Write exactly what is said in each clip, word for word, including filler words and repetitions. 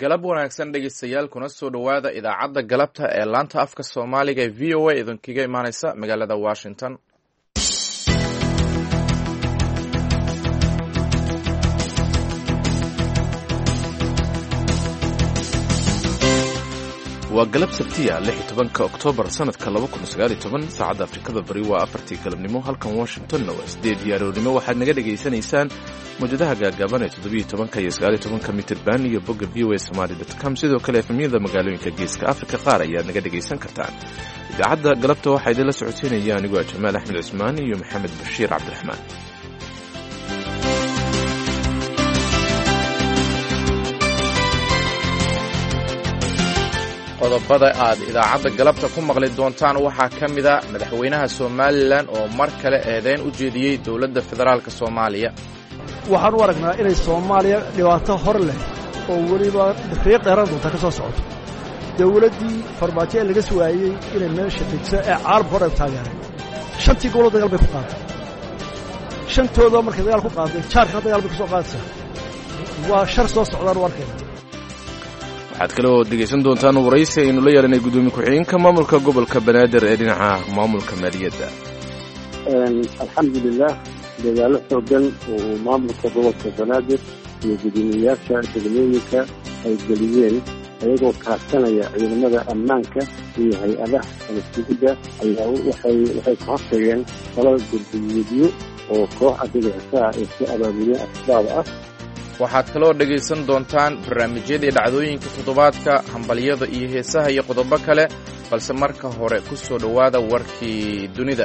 galab wanaagsan dhegeystayaal kuna soo dhowaada idaacadda galabta ee laanta afka soomaaliga ee v o a idinkaga imaaneysa magaalada washington. waa galab sabtiya lix iyo tobanka oktoobar sanadka laba kun sagaal iyo toban saacadda afrikada bari waa afartii galabnimo halkan washingtonna waa sideed diyaaroodnimo waxaad naga dhegaysanaysaan mawjadaha gaagaaban ee toddobiyo tobanka iyo sagaal iyo tobanka mitirban iyo bogga v o a somali dot com sidoo kale efemyada magaalooyinka geeska afrika qaar ayaad naga dhegaysan kartaan. idaacadda galabta waxaa idinla socodsiinaya anigoo jamaal axmed cusmaan iyo maxamed bashiir cabdiraxmaan. qodobada aad idaacadda galabta ku maqli doontaan waxaa ka mida madaxweynaha somalilan oo mar kale eedeyn u jeediyey dowladda federaalka soomaaliya. waxaan u aragnaa inay soomaaliya dhibaato hor leh oo weliba riiq dheeran doonta ka soo socoto. dowladdii farmaajo ee laga sugaayey inay meesha degso ee caalamka hor ay taageereen shantii goboloo dagaal bay ku qaaday. shantoodoo markay dagaal ku qaaday jaarkana dagaal bay ka soo qaadaysaa. waa shar soo socdaan u arkayna. waxaad kale oo dhegaysan doontaan waraysi aynu la yeelanay guddoomiye ku-xigeenka maamulka gobolka banaadir ee dhinaca maamulka maaliyadda. alxamdulilah dadaalo xoogan oo maamulka gobolka banaadir iyo guddoomiyayaasha degmooyinka ay geliyeen ayagoo kaashanaya ciidamada ammaanka iyo hay-adaha kalasigidda ayaa waxay waxay ka hortageen talada gurdiyeedyo oo koox adigaasa ay si abaabuliyeen asbaab ah. waxaad kaloo dhegaysan doontaan barnaamijyadii dhacdooyinka toddobaadka hambalyada iyo heesaha iyo qodobo kale balse marka hore ku soo dhowaada warkii dunida.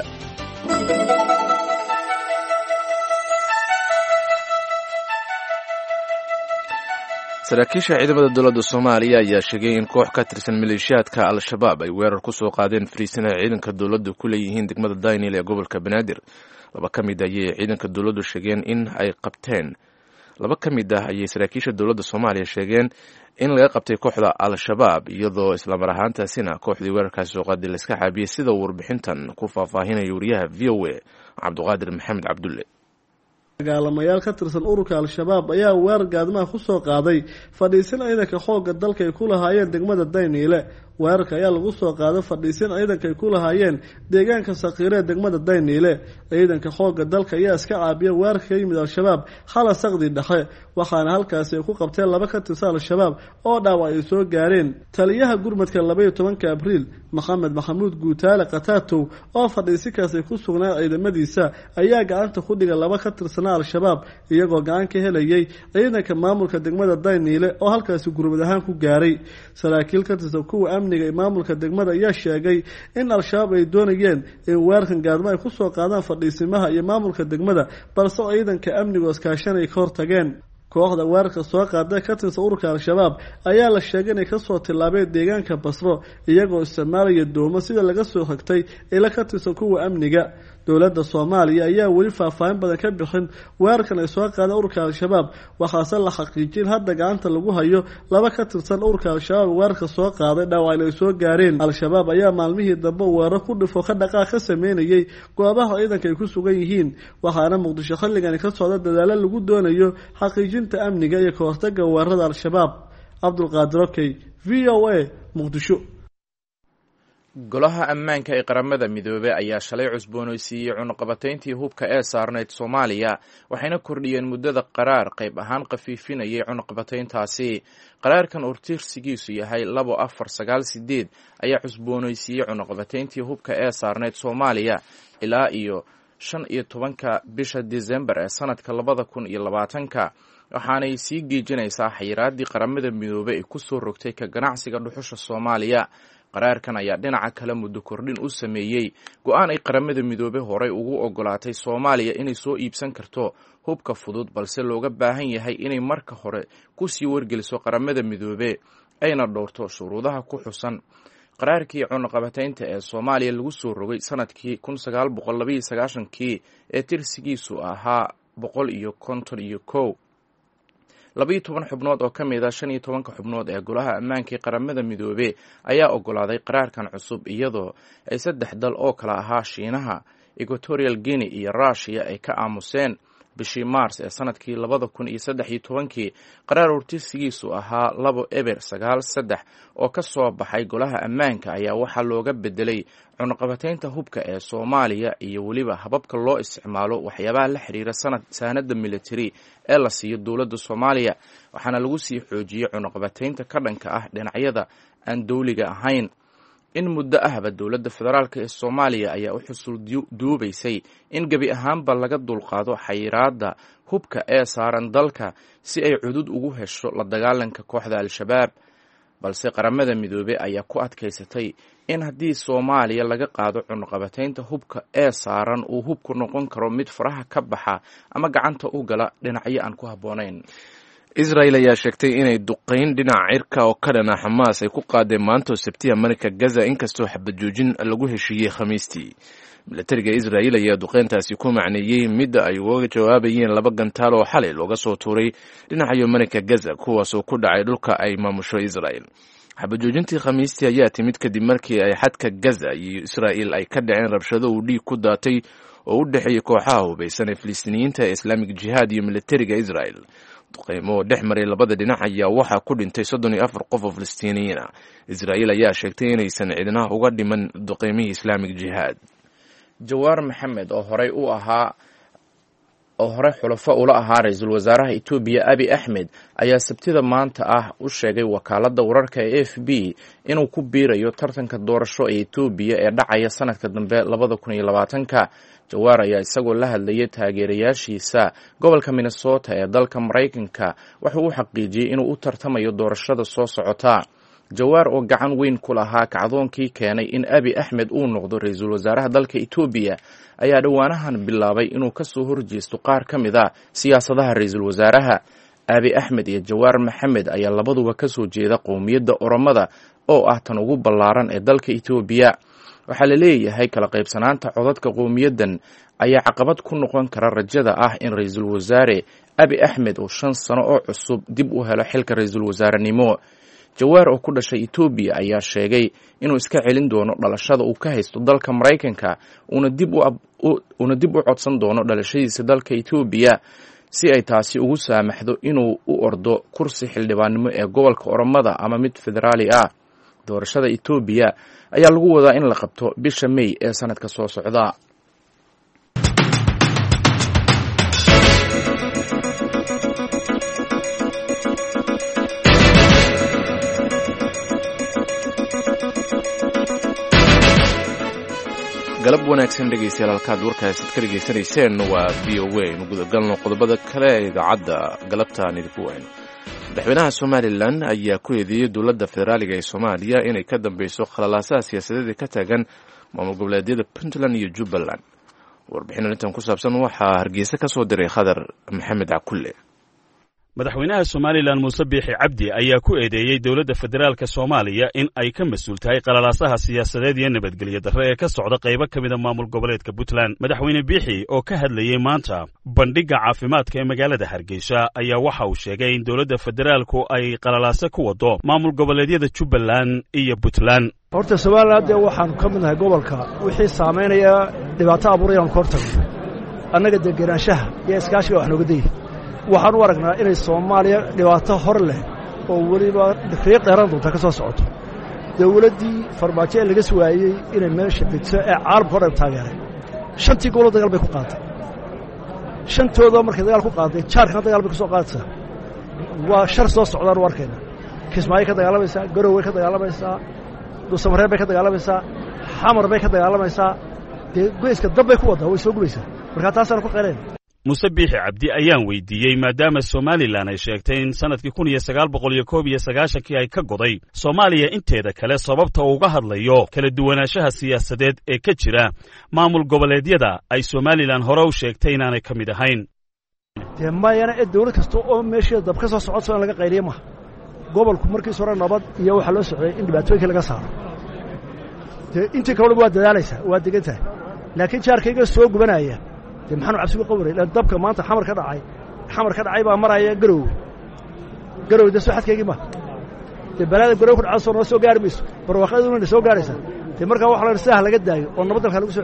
saraakiisha ciidamada dowladda soomaaliya ayaa sheegay in koox ka tirsan maleeshiyaadka al-shabaab ay weerar ku soo qaadeen fariisin ay ciidanka dowladdu ku leeyihiin degmada daynil ee gobolka banaadir. laba ka mid ayay ciidanka dowladdu sheegeen in ay qabteen laba ka mid ah ayay saraakiisha dowladda soomaaliya sheegeen in laga qabtay kooxda al-shabaab iyadoo islamar ahaantaasina kooxdii weerarkaasi soo qaaday laiska xaabiyey sida uu warbixintan ku faahfaahinaya wariyaha v o a cabdiqaadir maxamed cabdulle. dagaalamayaal ka tirsan ururka al-shabaab ayaa weerar gaadmaha ku soo qaaday fadhiisin ciidanka xoogga dalka ay ku lahaayeen degmada dayniile. weerarka ayaa lagu soo qaaday fadhiisin ciidanka ay ku lahaayeen deegaanka sakiire ee degmada dayniile. ciidanka xoogga dalka ayaa iska caabiya weerarka ka yimid al-shabaab xala saqdi dhexe waxaana halkaasi ay ku qabteen laba ka tirsan al-shabaab oo dhaawac ay soo gaareen. taliyaha gurmadka labaiyo tobanka abriil maxamed maxamuud guutaale kataatow oo fadhiisinkaas ay ku sugnaan ciidamadiisa ayaa gacanta ku dhigay laba ka tirsanaa al-shabaab iyagoo gacan ka helayay ciidanka maamulka degmada dayniile oo halkaasi gurmad ahaan ku gaaray. saraakiil ka tirsan kuwa amniga ee maamulka degmada ayaa sheegay in al-shabaab ay doonayeen in weerarkan gaadmo ay ku soo qaadaan fadhiisimaha iyo maamulka degmada balse ciidanka amniga oo iskaashanay ka hortageen. kooxda weerarka soo qaaday ka tirsan ururka al-shabaab ayaa la sheegay inay kasoo tillaabeen deegaanka basro iyagoo isticmaalaya doomo sida laga soo xigtay ila ka tirsan kuwa amniga. dowladda soomaaliya ayaa weli faahfaahin badan ka bixin weerarkan ay soo qaadeen ururka al-shabaab waxaase la xaqiijin hadda gacanta lagu hayo laba ka tirsan ururka al-shabaab weerarka soo qaaday dhaawacna ay soo gaareen. al-shabaab ayaa maalmihii dambe weerar ku dhifo ka dhaqaaq ka sameynayay goobaha ciidanka ay ku sugan yihiin waxaana muqdisho xilligani ka socda dadaalo lagu doonayo xaqiijinta amniga iyo ka hortaga weerarada al-shabaab. cabdulqaadir okey v o a muqdisho. golaha ammaanka ee qaramada midoobey ayaa shalay cusboonaysiiyey cunuqabatayntii hubka ee saarnayd soomaaliya waxayna kordhiyeen muddada qaraar qayb ahaan khafiifinayay cunuqabatayntaasi. qaraarkan urtirsigiisu yahay labo afar sagaal sideed ayaa cusboonaysiiyey cunuqabatayntii hubka ee saarnayd soomaaliya ilaa iyo shan iyo tobanka bisha disembar ee sanadka labada kun iyo labaatanka waxaanay sii geejinaysaa xayiraadii qaramada midoobey ay ku soo rogtay ka ganacsiga dhuxusha soomaaliya. qaraarkan ayaa dhinaca kale muddo kordhin u sameeyey go-aan ay qaramada midoobey horey ugu ogolaatay soomaaliya inay soo iibsan karto hubka fudud balse looga baahan yahay inay marka hore kusii wargeliso qaramada midoobe ayna dhowrto shuruudaha ku xusan. qaraarkii cunuqabataynta ee soomaaliya lagu soo rogay sanadkii kun sagaal boqol labaiyo sagaashankii ee tirsigiisu ahaa boqol iyo konton iyo kow labaiyo toban xubnood oo ka mid a shan iyo tobanka xubnood ee golaha ammaanka ee qaramada midoobe ayaa ogolaaday qaraarkan cusub iyadoo ay saddex dal oo kala ahaa shiinaha, equatorial guinea iyo rushiya ay ka aamuseen. bishii maars ee sanadkii labada kun iyo saddex iyo tobankii qaraar urtisigiisu ahaa labo eber sagaal saddex oo ka soo baxay golaha ammaanka ayaa waxaa looga bedelay cunaqabataynta hubka ee soomaaliya iyo weliba hababka loo isticmaalo waxyaabaha la xiriira saanada military ee la siiyo dowladda soomaaliya waxaana lagu sii xoojiyey cunaqabataynta ka dhanka ah dhinacyada aan dowliga ahayn. in muddo ahba dowladda federaalk ee soomaaliya ayaa u xusul duubaysay in gebi ahaanba laga dulqaado xayiraadda hubka ee saaran dalka si ay cudud ugu hesho la dagaalanka kooxda al-shabaab, balse qaramada midoobey ayaa ku adkaysatay in haddii soomaaliya laga qaado cunaqabataynta hubka ee saaran uu hubku noqon karo mid faraha ka baxa ama gacanta u gala dhinacyo aan ku habboonayn. israel ayaa sheegtay inay duqayn dhinaca cirka oo ka dhana xamaas ay ku qaadeen maanta oo sabtiya marinka gaza inkastoo xabajoojin lagu heshiiyey khamiistii. milatariga israel ayaa duqayntaasi ku macneeyey midda ay uga jawaabayeen laba gantaal oo xalay looga soo tuuray dhinacayo marinka gaza kuwaasoo ku dhacay dhulka ay maamusho israel. xabajoojintii khamiistii ayaa timid kadib markii ay xadka gaza iyo israel ay ka dhaceen rabshado uu dhiig ku daatay oo u dhexeeyey kooxaha hubaysan ee filistiiniyiinta ee islaamik jihaad iyo milatariga israel. duqaymo oo dhex maray labada dhinac ayaa waxaa ku dhintay soddon iyo afar qof oo filistiiniyiin ah. israel ayaa sheegtay inaysan cidna uga dhiman duqaymihii islaamik jihaad. jawaar maxamed oo horey u ahaa oo horey xulafo ula ahaa ra-iisul wasaaraha etoobiya abi axmed ayaa sabtida maanta ah u sheegay wakaaladda wararka ee f b inuu ku biirayo tartanka doorasho ee etoobiya ee dhacaya sanadka dambe labada kun iyo labaatanka. jawaar ayaa isagoo la hadlayay taageerayaashiisa gobolka minnesota ee dalka maraykanka wuxuu u xaqiijiyey inuu u tartamayo doorashada soo socota. jawaar oo gacan weyn ku lahaa kacdoonkii keenay in abi axmed uu noqdo ra-iisul wasaaraha dalka etoobiya ayaa dhowaanahan bilaabay inuu ka soo horjeesto qaar ka mid a siyaasadaha ra-iisul wasaaraha. abi axmed iyo jawaar maxamed ayaa labaduba ka soo jeeda qowmiyadda oromada oo ah tan ugu ballaaran ee dalka etoobiya. waxaa la leeyahay kala qaybsanaanta codadka qowmiyaddan ayaa caqabad ku noqon kara rajada ah in ra-iisul wasaare abi axmed oo shan sano oo cusub dib u helo xilka ra-iisul wasaarenimo. jawaar oo ku dhashay etoobiya ayaa sheegay inuu iska celin doono dhalashada uu ka haysto dalka maraykanka uuna dib u codsan doono dhalashadiisa dalka etoobiya si ay taasi ugu saamaxdo inuu u ordo kursi xildhibaannimo ee gobolka oromada ama mid federaali ah. doorashada etoobiya ayaa lagu wadaa in la qabto bisha may ee sanadka soo socda. galab wanaagsan dhegaystayaal halkaad warkaasad ka dhegaysanayseen waa v o a inu gudagalno qodobada kale ee idaacadda galabtaan idinku wayno. madaxweynaha somalilan ayaa ku eedeeyey dowladda federaaliga ee soomaaliya inay ka dambeyso khalalaasaha siyaasadeeda ka taagan maamul goboleedyada puntland iyo jubbaland. warbixin arrintan ku saabsan waxaa hargeysa ka soo diray khadar maxamed cakulle. madaxweynaha somalilan muuse biixi cabdi ayaa ku eedeeyey dowladda federaalka soomaaliya in ay ka mas-uul tahay qalalaasaha siyaasadeed iyo nabadgelyo darre ee ka socda qaybo ka mida maamul goboleedka puntland. madaxweyne biixi oo ka hadlayey maanta bandhigga caafimaadka ee magaalada hargeysa ayaa waxa uu sheegay in dowladda federaalku ay qalalaaso ku wado maamul goboleedyada jubbaland iyo puntland. horta somalilan dee waxaanu ka midnahay gobolka wixii saamaynaya dhibaato abuurayaan ka hortagno annaga degenaanshaha iyo iskaashiga wax nooga dayay. waxaan u aragnaa inay soomaaliya dhibaato hor leh oo weliba riiq dheeran doonta ka soo socoto. dawladdii farmaajo ee laga suwaayey inay meesha degto ee caalamka hor taageeray shantii gobolo dagaal bay ku qaaday. shantooda markay dagaal ku qaaday jaarkana dagaal bay ku soo qaadaysaa. waa shar soo socdaan u arkayna. kismaayo ka dagaalamaysaa, garow way ka dagaalamaysaa, dhuusamareeb bay ka dagaalamaysaa, xamar bay ka dagaalamaysaa. dee goyska dab bay ku waddaa way soo gubaysaa. markaa taasaana ku qeyreen. muuse biixi cabdi ayaan weydiiyey maadaama somalilan ay sheegtay in sanadkii kun iyo sagaal boqol iyo koob iyo sagaashankii ay ka goday soomaaliya inteeda kale sababta uga hadlayo kala duwanaanshaha siyaasadeed ee ka jira maamul goboleedyada ay somalilan hore u sheegtay inaanay ka mid ahayn. dee mayana ee dawlad kasta oo meesheeda dab ka soo socodso in laga qayliye maha. gobolku markiis hore nabad iyo waxaa loo socday in dhibaatooyinka laga saaro. dee intii kaleba waa dadaalaysaa waa degan tahay laakiin jaarkayga soo gubanaya dee maxaanu cabsigu qabanay ila dabka maanta xamar ka dhacay xamar ka dhacay baa maraya garow garow da soo xadkeygii ma dee balada garow ku dhacay soo noo soo gaari mayso barwaaqaduna soo gaaraysa dee markaa waxa la saah laga daayo oo nabad dalka lagu soo celiyo.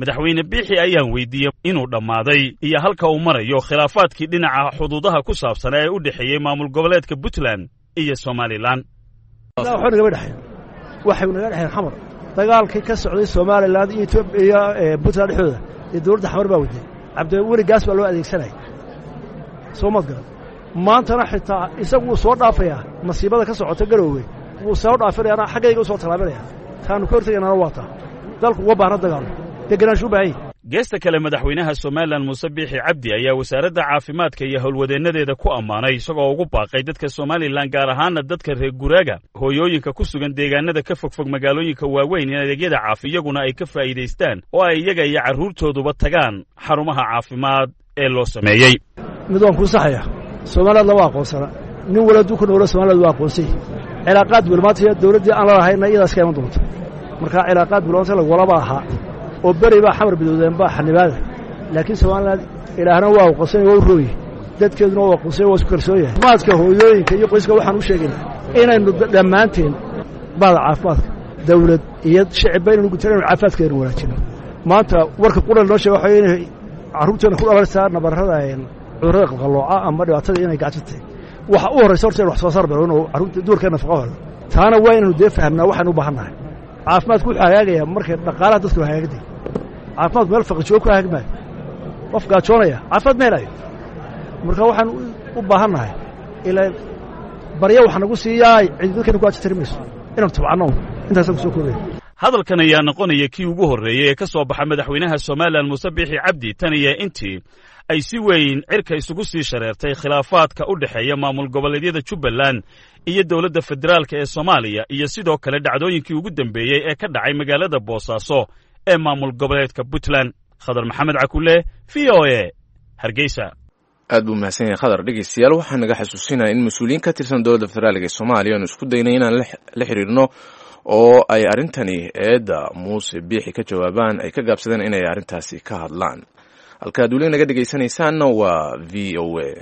madaxweyne biixi ayaan weydiiyey inuu dhammaaday iyo halka uu marayo khilaafaadkii dhinaca xuduudaha ku saabsan ee u dhexeeyey maamul goboleedka Puntland iyo Somaliland. waxay naga dhaxeen waxay naga dhaxeen xamar dagaalkii ka socday Somaliland iyo Ethiopia ee Puntland dhexdooda ee dawladda xamar baa waday cabdiweli gaas baa loo adeegsanay Soomaaliland maantana xitaa isagu soo dhaafaya nasiibada ka socota garowey wuu soo dhaafayna xaggayga soo talaabanaya taanu ka hortagayna waata dalku uga baahan dagaal deganaansho baahay. geesta kale madaxweynaha Somaliland Muuse Biixi Cabdi ayaa wasaaradda caafimaadka iyo howlwadeenadeeda ku ammaanay isagoo ugu baaqay dadka Somaliland gaar ahaan dadka reer guraaga hooyooyinka ku sugan deegaanada ka fogfog magaalooyinka waaweyn in adeegyada caafiyaguna ay ka faa'iideystaan oo ay iyaga iyo carruurtooduba tagaan xarumaha caafimaad ee loo sameeyey. mid waan ku saxaya Somaliland laba aqoonsana nin waladu ku nool Somaliland waa aqoonsay cilaaqaad bulmaatiya dawladda aan la lahayn iyada iska iman doonto marka cilaaqaad bulmaatiya lagu wala baaha oo bari baa xamar bidoodeen baa xanibaada laakiin Somaliland ilaahna waa aqoonsay oo rooyi dadkeeduna waa aqoonsay oo isku kalsooyay maadka hooyooyinka iyo qoyska waxaan u sheegaynaa inaynu dhammaanteen baad caafimaadka dawlad iyo shacab baynu ugu tiraan caafimaadkeena wanaajino maanta warka quran loo sheegay waxa inay carruurteena ku dhalaysaa nabarrada cudurrada qalqalooca ama dhibaatada inay gacantay waxa u horeysa horta wax soo saar badan oo carruurta duurkeena nafaqo helo taana waa inaynu dee fahamnaa waxaan u baahannahay caafimaadku wuxuu hagaagaya markay dhaqaalaha dadku hagaagday caafimaad meel faqri joog ku hagaagmay qof gaajoonaya caafimaad ma helayo marka waxaan u baahannahay ilaa barya waxaan ugu siiyaa cid dadkeena ku ajtirmayso inaan tabcano intaas ku soo koobay. hadalkan ayaa noqonaya kii ugu horreeyay ee ka soo baxa madaxweynaha Somaliland Muuse Biixi Cabdi tan iyo intii ay si weyn cirka isugu sii shareertay khilaafaadka u dhexeeya maamul goboleedyada Jubbaland iyo dawladda federaalka ee Soomaaliya iyo sidoo kale dhacdooyinkii ugu dambeeyay ee ka dhacay magaalada Boosaaso ee maamul goboleedka Puntland. Khadar Maxamed Cakulle V O A Hargeysa. aad buu mahadsan yahay Khadar. dhegeystayaal waxaan naga xasuusinayaa in mas'uuliyiin ka tirsan dowladda federaalka ee Soomaaliya aan isku daynay inaan la xiriirno oo ay arrintani eedda Muuse Biixi ka jawaabaan ay ka gaabsadeen inay arrintaasi ka hadlaan. halkaad weli naga dhegaysanaysaanna waa V O A.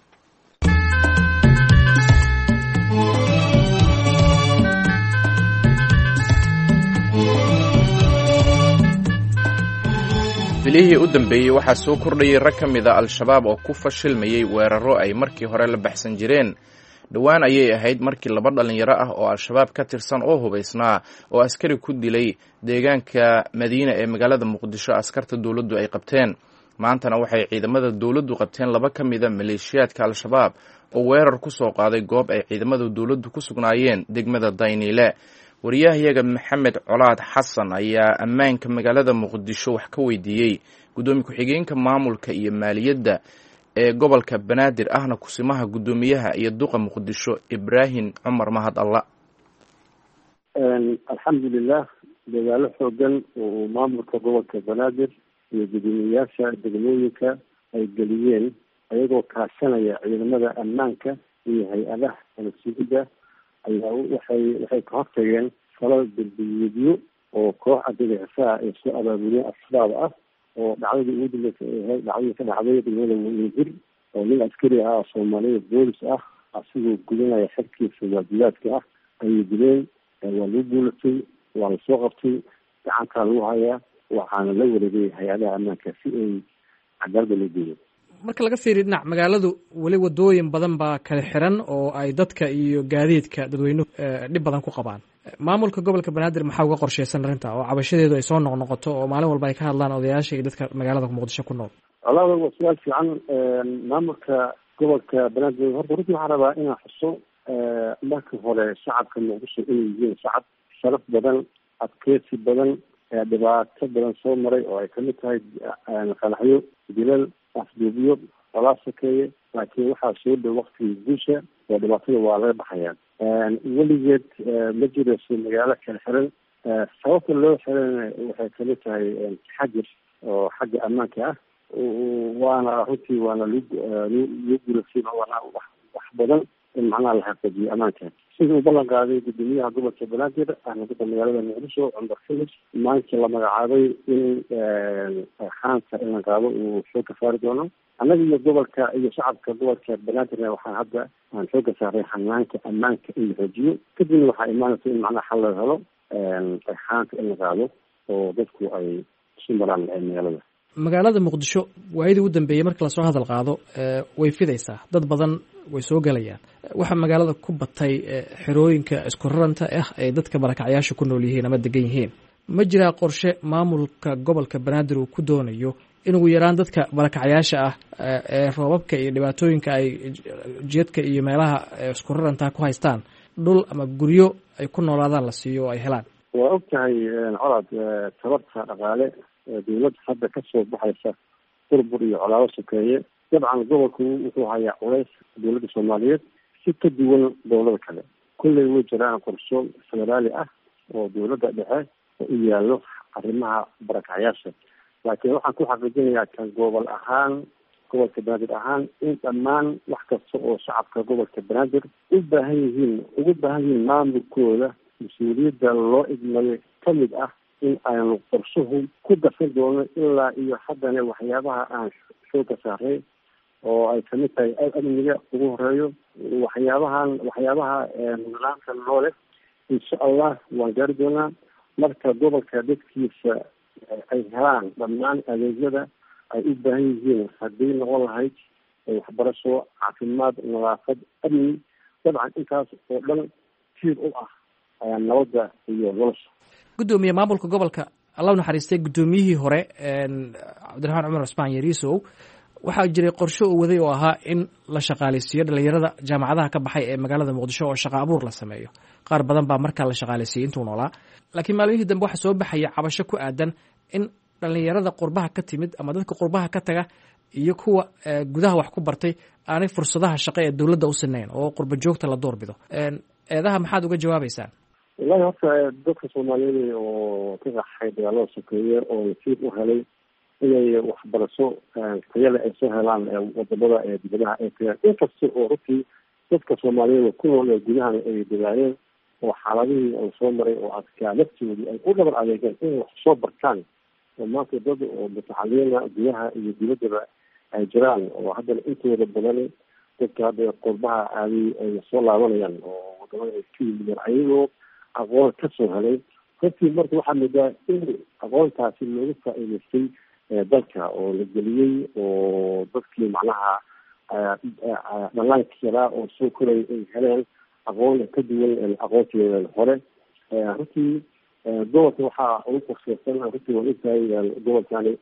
bilihii u dambeeyey waxaa soo kordhayay rag ka mid a al-shabaab oo ku fashilmayey weeraro ay markii hore la baxsan jireen. dhowaan ayay ahayd markii laba dhallinyaro ah oo al-shabaab ka tirsan oo hubaysnaa oo askari ku dilay deegaanka Madiina ee magaalada Muqdisho askarta dawladdu ay qabteen. maantana waxay ciidamada dawladdu qabteen laba ka mid a maleeshiyaadka al-shabaab oo weerar ku soo qaaday goob ay ciidamada dawladdu ku sugnaayeen degmada Dayniile. wariyahayaga Maxamed Colaad Xasan ayaa ammaanka magaalada Muqdisho wax ka weydiiyey gudoomiye ku-xigeenka maamulka iyo maaliyadda ee gobolka Banaadir ahna kusimaha gudoomiyaha iyo duqa Muqdisho Ibrahim Cumar Mahad Allah. een alxamdulillah dagaalo xoogan oo maamulka gobolka Banaadir iyo gudoomiyaasha degmooyinka ay galiyeen ayagoo kaashanaya ciidamada ammaanka iyo hay-adaha nabadgelyada ayaa waxay waxay ka hortageen falal dambiyeedyo oo koox argagixisa ay soo abaabuleen asbaab ah oo dhacdadii ugu dambeysay ay dhacdadii ka dhacday degmada Wajir oo nin askari ah Soomaaliyeed boolis ah asigoo gudanaya xilkiisa waajibaadka ah ayay dileen. waa lagu guulatay waa la soo qabtay gacantaa lagu hayaa waxaana la wareegay hay-adaha ammaanka si ay cadaalada loo geeyo. marka laga fiiriyo dhinac magaaladu weli wadooyin badan baa kala xiran oo ay dadka iyo gaadiidka dadweynuhu dhib badan ku qabaan. maamulka gobolka Banaadir maxaa uga qorsheysan arrinta oo cabashadeedu ay soo noqnoqoto oo maalin walba ay ka hadlaan odayaasha iyo dadka magaalada Muqdisho ku nool? walaal waa su'aal fiican. maamulka gobolka Banaadir horta runtii waxaan rabaa inaan xuso marka hore shacabka Muqdisho inay yihiin shacab sharaf badan adkeysi badan dhibaato badan soo maray oo ay kamid tahay qalaxyo dilal afduubiyo walaal sakeeye laakiin waxaa soo dhow waqtigii guusha oo dhibaatada waa laga baxayaa. weligeed ma jirayso magaalo kala xiran. sababta loo xirana waxay kamid tahay xajir oo xagga ammaanka ah waana runtii waana loo guulaysiin waana wax badan in macnaha la xaqiijiyo ammaanka sidii uu ballan qaaday gudoomiyaha gobolka Banaadir ahna dadka magaalada Muqdisho Cumar Philips maanta la magacaabay in xaanta in la qaado uu soo ka saari doono. annaga iyo gobolka iyo shacabka gobolka Banaadir waxaan hadda aan soo ka saaray xanaanka ammaanka in la xoojiyo kadibna waxaa imaanaysa in macnaha xal la helo xaanta in la qaado oo dadku ay isu maraan magaalada magaalada muqdisho waayadii ugu dambeeyey marka lasoo hadal qaado way fidaysaa dad badan way soo gelayaan waxaa magaalada ku batay xerooyinka isku raranta ah ay dadka barakacyaasha ku nool yihiin ama degan yihiin ma jiraa qorshe maamulka gobolka banaadir uu ku doonayo in ugu yaraan dadka barakacyaasha ah ee roobabka iyo dhibaatooyinka ay jeedka iyo meelaha isku raranta ku haystaan dhul ama guryo ay ku noolaadaan la siiyo oo ay helaan waa og tahay colaad tabarta dhaqaale dawladda hadda ka soo baxaysa burbur iyo colaado sokeeye dabcan gobolku wuxuu hayaa culays dawladda soomaaliyeed si ka duwan dowlada kale kulley way jiraan qorsho federaali ah oo dawladda dhexe u yaallo arrimaha barakacyaasha laakiin waxaan ku xaqiijinayaa kan gobol ahaan gobolka banaadir ahaan in dhammaan wax kasta oo shacabka gobolka banaadir u baahan yihiin ugu baahan yihiin maamulkooda mas-uuliyadda loo idmayo ka mid ah in aynu qorshuhu ku darsan doono ilaa iyo haddana waxyaabaha aan xooga saaray oo ay kamid tahay amniga ugu horeeyo waxyaabahan waxyaabaha nidaamka noole insha allah waan gaari doonaa marka gobolka dadkiisa ay helaan dhammaan adeegyada ay u baahan yihiin haddii noqon lahayd waxbarasho caafimaad nadaafad amni dabcan intaas oo dhan tiir u ah nabadda iyo nolosha gudoomiye maamulka gobolka allah naxariistay gudoomiyihii hore cabdiraxmaan cumar cusmaan yariisow waxaa jiray qorshe uu waday oo ahaa in la shaqaaleysiiyo dhalinyarada jaamacadaha ka baxay ee magaalada muqdisho oo shaqo abuur la sameeyo qaar badan baa markaa la shaqaaleysiiyey intuu noolaa laakiin maalmihii dambe waxaa soo baxaya cabasho ku aadan in dhalinyarada qurbaha ka timid ama dadka qurbaha ka taga iyo kuwa gudaha wax ku bartay aanay fursadaha shaqo ee dowladda u sinayn oo qurba joogta la doorbido eedaha maxaad uga jawaabeysaan wallahi horta dadka soomaaliyeed oo ka qaxay dagaalada sokeeye oo nasiib u helay inay waxbarasho tayale ay soo helaan wadamada ee dibadaha ay tagaan inkasta oo runtii dadka soomaaliyeed ku nool ee gudahana ay dadaayeen oo xaaladihii ay soo maray oo adkaa laftoodii ay u dhabar adeegeen inay wax soo bartaan oo maanta dad oo mutaxaliina gudaha iyo dibaddaba ay jiraan oo haddana intooda badan dadka hadda qurbaha aadi ay soo laabanayaan oo wadamada ay ka yimideen ayagoo aqoon ka soo helay runtii marka waxaa moodaa in aqoontaasi looga faa'iidaystay dalka oo la geliyey oo dadkii macnaha dhalaanka yaraa oo soo koraya ay heleen aqoon ka duwan aqoonteeda hore runtii gobolka waxaa ugu qorsheysan runtii waa ogtahay gobolkani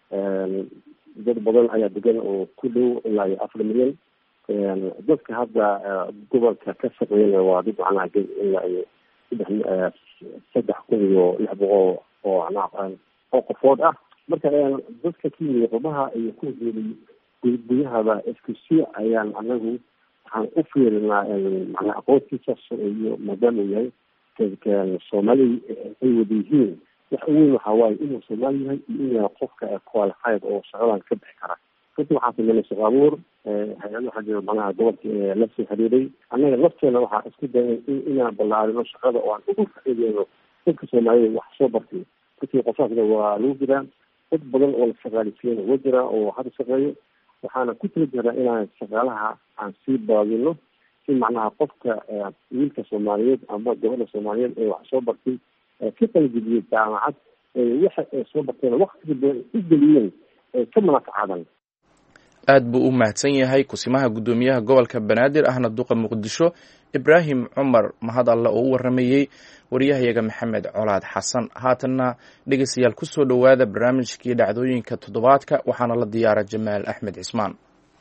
dad badan ayaa degan oo ku dhow ilaa iyo afar milyan dadka hadda gobolka ka shaqeeyana waa dad macnaha ilaa iyo saddex saddex kun iyo lix boqol oo oo qofood ah marka dadka ka yimid qurbaha iyo ku geeliyay gudahaba isku si ayaan anagu waxaan u fiirinaa macnaha aqoontiisa iyo maadaama uu yahay dadkan soomaali ay wada yihiin wax weyn waxaa waaye inuu soomaali yahay iyo inuu qofka qualified oo shaqadan ka bixi kara runtii waxaa sameynay shaqo abuur hay-ad waxaa jira macnaha gobolka la soo xiriiray annaga lafteena waxaa isku dayay inaan ballaarino shaqada oo aan ugu faa'iideyno dadka soomaaliyed wax soo bartay runtii qofaasna waa lagu jiraa dad badan oo la shaqaaleysiiyana waa jiraa oo hadda shaqeeyo waxaana ku tala jiraa inaan shaqaalaha aan sii baadino si macnaha qofka wiilka soomaaliyeed ama gabadha soomaaliyeed ee wax soo bartay ka qalgudiyey jaamacad waxa ay soo barteen waktiga badan u geliyeen ka manaafacadan aad buu u mahadsan yahay kusimaha guddoomiyaha gobolka banaadir ahna duqa muqdisho ibraahim cumar mahad alle oo u waramayey wariyahayaga maxamed colaad xasan haatanna dhegeystayaal ku soo dhowaada barnaamijkii dhacdooyinka toddobaadka waxaana la diyaara jamaal axmed cismaan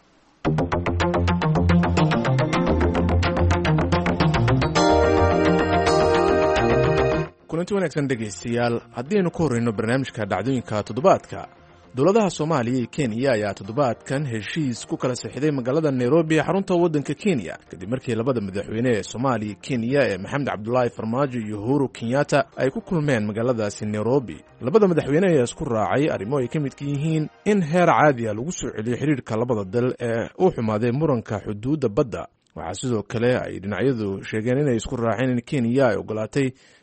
kulanti wanaagsan dhegaystayaal haddii aynu ku horreyno barnaamijka dhacdooyinka toddobaadka dowladaha soomaaliya iyo kenya ayaa toddobaadkan heshiis ku kala saxiday magaalada nairobi ee xarunta waddanka kenya kadib markii labada madaxweyne ee soomaaliya kenya ee maxamed cabdulaahi farmaajo iyo uhuru kenyatta ay ku kulmeen magaaladaasi nairobi labada madaxweyne ayaa isku raacay arrimo ay ka midka yihiin in heer caadiya lagu soo celiyo xidhiirka labada dal ee u xumaaday muranka xuduudda badda waxaa sidoo kale ay dhinacyadu sheegeen inay isku raaceen in kenya ay ogolaatay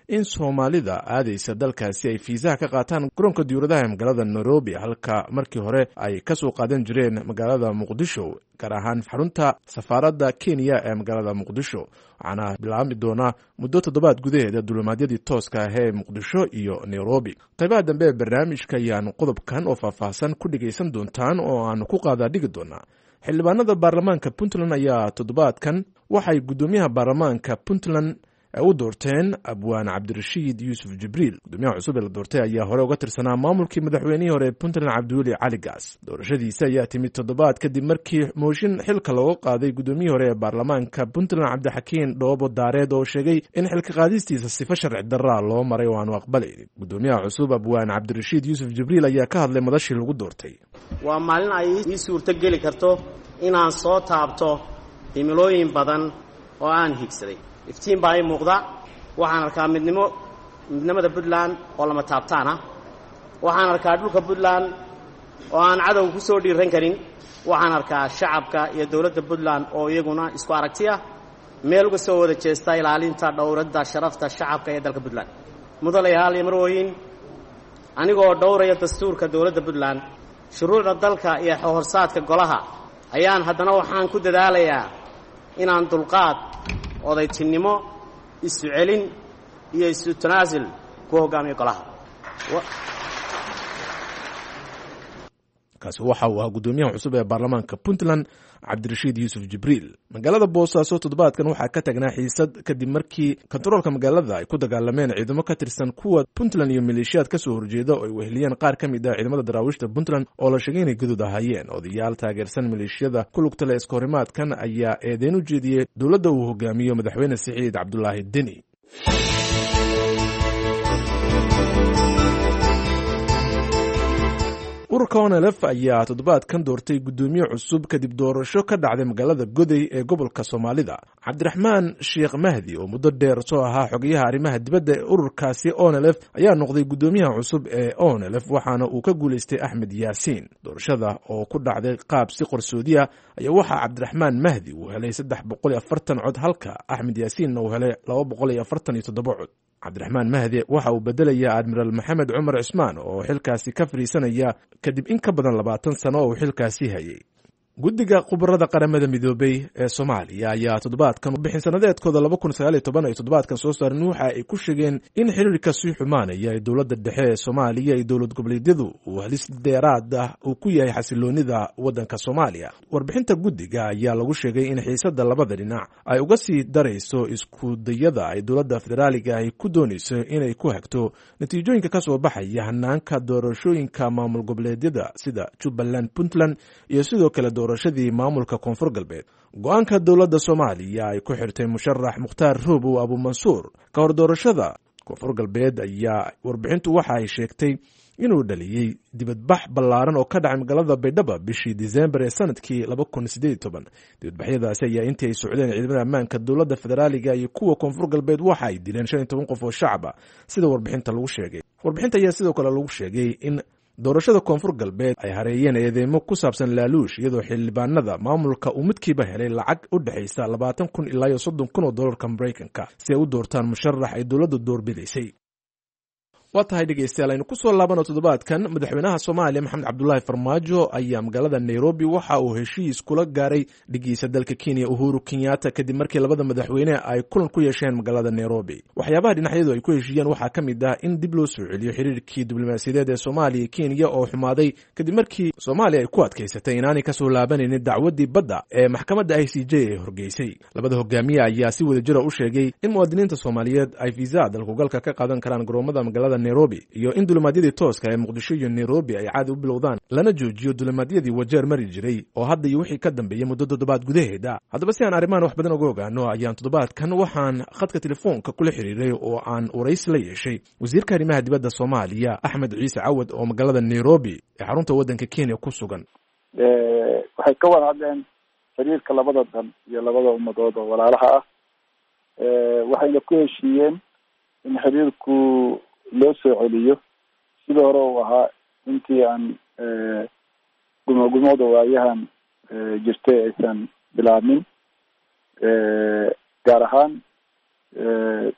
in soomaalida aadaysa dalkaasi ay fiisaha ka qaataan garoonka diyuuradaha ee magaalada nairobi halka markii hore ay ka soo qaadan jireen magaalada muqdisho gaar ahaan xarunta safaaradda kenya ee magaalada muqdisho waxaana bilaabmi doonaa muddo toddobaad gudaheeda dulimaadyadii tooska ah ee muqdisho iyo nairobi. qaybaha dambe ee barnaamijka ayaanu qodobkan oo faahfaahsan ku dhegaysan doontaan oo aanu ku qaadaa dhigi doonaa. xildhibaanada baarlamaanka puntland ayaa toddobaadkan waxay guddoomiyaha baarlamaanka puntland u doorteen abwaan cabdirashiid yuusuf jibriil. gudoomiyaha cusub ee la doortay ayaa hore uga tirsanaa maamulkii madaxweynihii hore ee puntland cabdiweli cali gaas. doorashadiisa ayaa timid toddobaad kadib markii mooshin xilka looga qaaday gudoomiyihii hore ee baarlamaanka puntland cabdixakiin dhoobo daareed oo sheegay in xilka qaadistiisa sifo sharci daraa loo maray oo aanu aqbalaynin. gudoomiyaha cusub abwaan cabdirashiid yuusuf jibriil ayaa ka hadlay madashii lagu doortay. waa maalin ay ii suurto geli karto inaan soo taabto himilooyin badan oo aan higsaday. iftiin baa ii muuqda. waxaan arkaa midnimo midnimada puntland oo lama taabtaan ah. waxaan arkaa dhulka puntland oo aan cadow ku soo dhiiran karin. waxaan arkaa shacabka iyo dowladda puntland oo iyaguna isku aragti ah meel uga soo wada jeesta ilaalinta dhowradda sharafta shacabka ee dalka puntland. mudanayaal iyo marwooyin, anigoo dhowraya dastuurka dowladda puntland, shuruucda dalka iyo horsaadka golaha, ayaan haddana waxaan ku dadaalayaa inaan dulqaad, odaytinimo, isu celin iyo isu tanaasul ku hogaamiyo golaha. kaasi waxa uu ahaa guddoomiyaha cusub ee baarlamaanka puntland cabdirashiid yuusuf jibriil. magaalada boosaaso toddobaadkan waxaa ka tagnaa xiisad kadib markii kontaroolka magaalada ay ku dagaalameen ciidamo ka tirsan kuwa puntland iyo maleeshiyaad ka soo horjeeda oo ay weheliyeen qaar ka mid ah ciidamada daraawiishta puntland oo la sheegay inay guduud ahaayeen. odayaal taageersan maleeshiyada ku lugta leh iskahorimaadkan ayaa eedeyn u jeediyey dowladda uu hogaamiyo madaxweyne siciid cabdulaahi deni. ururka onelf ayaa toddobaadkan doortay guddoomiye cusub kadib doorasho ka dhacday magaalada goday ee gobolka soomaalida. cabdiraxmaan sheekh mahdi oo muddo dheer soo ahaa xogayaha arrimaha dibadda ee ururkaasi onelf ayaa noqday guddoomiyaha cusub ee onelf waxaana uu ka guulaystay axmed yaasiin. doorashada oo ku dhacday qaab si qarsoodiya ayaa waxaa cabdiraxmaan mahdi uu helay saddex boqol iyo afartan cod halka axmed yaasiinna uu helay laba boqol iyo afartan iyo toddoba cod. cabdiraxmaan mahdi waxa uu bedelayaa admiraal maxamed cumar cismaan oo xilkaasi ka fadhiisanaya kadib in ka badan labaatan sano oo uu xilkaasi hayay. guddiga khubarada qaramada midoobay ee soomaaliya ayaa toddobaadkan bixin sanadeedkooda laba kun sagaal iyo toban ay toddobaadkan soo saareen waxa ay ku sheegeen in xiriirka sii xumaanaya ee dowladda dhexe ee soomaaliya iyo dowlad goboleedyadu uu halis dheeraad ah uu ku yahay xasiloonida waddanka soomaaliya. warbixinta guddiga ayaa lagu sheegay in xiisadda labada dhinac ay uga sii darayso isku dayada ay dowladda federaaliga ay ku doonayso inay ku hagto natiijooyinka ka soo baxaya hanaanka doorashooyinka maamul goboleedyada sida jubbaland, puntland iyo sidoo kale doorashadii maamulka koonfur galbeed. go-aanka dowladda soomaaliya ay ku xirtay musharax mukhtaar roobow abumansuur ka hor doorashada koonfur galbeed ayaa warbixintu waxa ay sheegtay inuu dhaliyey dibadbax ballaaran oo ka dhacay magaalada baydhabo bishii disembar ee sanadkii laba kun siddeed iyo toban. dibadbaxyadaasi ayaa intii ay socdeen ciidamada ammaanka dowladda federaaliga iyo kuwa koonfur galbeed waxa ay dileen shan iyo toban qof oo shacaba sida warbixinta lagu sheegay. warbixinta ayaa sidoo kale lagu sheegay in doorashada koonfur galbeed ay hareeyeen eedeymo ku saabsan laaluush iyadoo xildhibaanada maamulka uu midkiiba helay lacag u dhexaysa labaatan kun ilaa iyo soddon kun oo dollarka maraykanka si ay u doortaan musharax ay dowladda doorbidaysay. waa tahay dhegeystayaal aynu ku soo laabano toddobaadkan madaxweynaha soomaaliya maxamed cabdulaahi farmaajo ayaa magaalada nairobi waxa uu heshiis kula gaaray dhigiisa dalka kenya uhuru kenyatta kadib markii labada madaxweyne ay kulan ku yeesheen magaalada nairobi. waxyaabaha dhinacyadu ay ku heshiiyeen waxaa ka mid ah in dib loo soo celiyo xiriirkii diblomaasiyadeed ee soomaaliya iyo kenya oo xumaaday kadib markii soomaaliya ay ku adkaysatay inaanay kasoo laabanaynin dacwadii badda ee maxkamadda i c j ee horgeysay. labada hogaamiye ayaa si wada jira u sheegay in muwaadiniinta soomaaliyeed ay fiisa dalkugalka ka qaadan karaan garoomada magaalada nairobi iyo in dulimaadyadii tooska ee muqdisho iyo nairobi ay caadi u bilowdaan lana joojiyo dulimaadyadii wajeer mari jiray oo hadda iyo wixii ka dambeeyey muddo toddobaad gudaheeda. haddaba si aan arrimahan wax badan uga ogaano ayaan toddobaadkan waxaan khadka telefoonka kula xiriiray oo aan waraysi la yeeshay wasiirka arrimaha dibadda soomaaliya axmed ciise cawad oo magaalada nairobi ee xarunta waddanka kenya ku sugan. waxay ka wada hadleen xiriirka labada dan iyo labada ummadood oo walaalaha ah waxayna ku heshiiyeen in xiriirku loo soo celiyo sidii hore uu ahaa intii aan gumogumooda waayahan jirtay aysan bilaabmin. gaar ahaan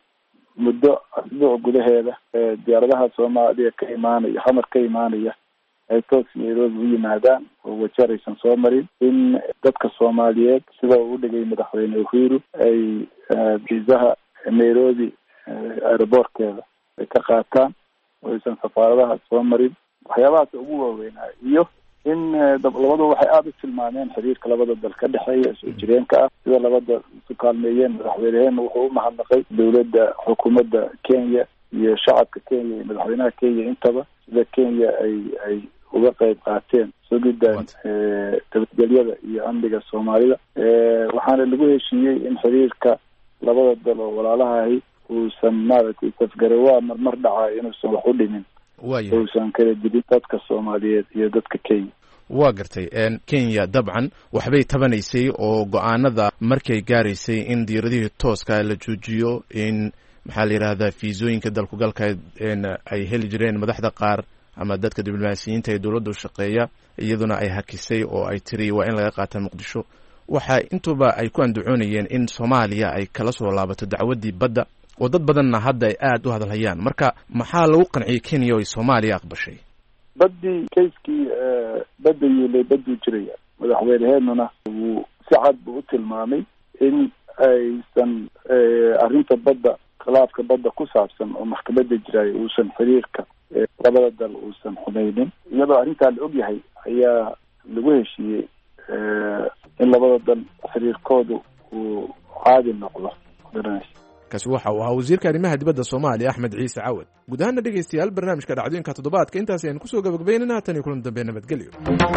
muddo asbuuc gudaheeda diyaaradaha soomaaliya ka imaanaya xamar ka imaanaya ay toos nairobi u yimaadaan oo wajeer aysan soo marin, in dadka soomaaliyeed sida uu dhigay madaxweyne uhuru ay viisaha nairobi aeroboortkeeda ay ka qaataan oo aysan safaaradaha soo marin. waxyaabahaas ugu waaweynaa iyo in labadu waxay aada u tilmaameen xiriirka labada dal ka dhexeeya soo jireenka ah, sida labada isu kaalmeeyeen. madaxweyneheena wuxuu u mahadnaqay dowladda xukuumadda Kenya iyo shacabka Kenya iyo madaxweynaha Kenya intaba, sida Kenya ay ay uga qayb qaateen sugidda nabadgelyada iyo amniga Soomaalida. waxaana lagu heshiiyey in xiriirka labada dal oo walaalaha ahi uusan maaragtay safgarawaa marmar dhacaa inuusan wax u dhimin, uusan kala dilin dadka Soomaaliyeed iyo dadka Kenya. waa gartay Kenya dabcan waxbay tabanaysay oo go-aanada markay gaaraysay in diiradihii tooska la joojiyo, in maxaa la yidhaahdaa fiisooyinka dalku galka ay heli jireen madaxda qaar ama dadka diblomaasiyiinta ee dowladda u shaqeeya, iyaduna ay hakisay oo ay tiri waa in laga qaata Muqdisho. waxa intuba ay ku andacoonayeen in Soomaaliya ay kala soo laabato dacwadii badda oo dad badanna hadda ay aada u hadalhayaan. marka maxaa lagu qanciyey Kenya oo ay Soomaaliya aqbashay? baddii kayskii badda yiilay badduu jiraya. madaxweyneheenuna wuu si cad buu u tilmaamay in aysan arrinta badda khilaafka badda ku saabsan oo maxkamadda jiraayo uusan xiriirka labada dal uusan xumaynin. iyadoo arrintaa la og yahay ayaa lagu heshiiyey in labada dal xiriirkoodu uu caadi noqdo. kaasi waxa uu ahaa wasiirka arrimaha dibadda Soomaaliya Axmed Ciise Cawad. guud ahaana dhegeystayaal barnaamijka dhacdooyinka toddobaadka intaas ayaan kusoo gabagabeynayna. tan iyo kulan dambe nabadgelyo.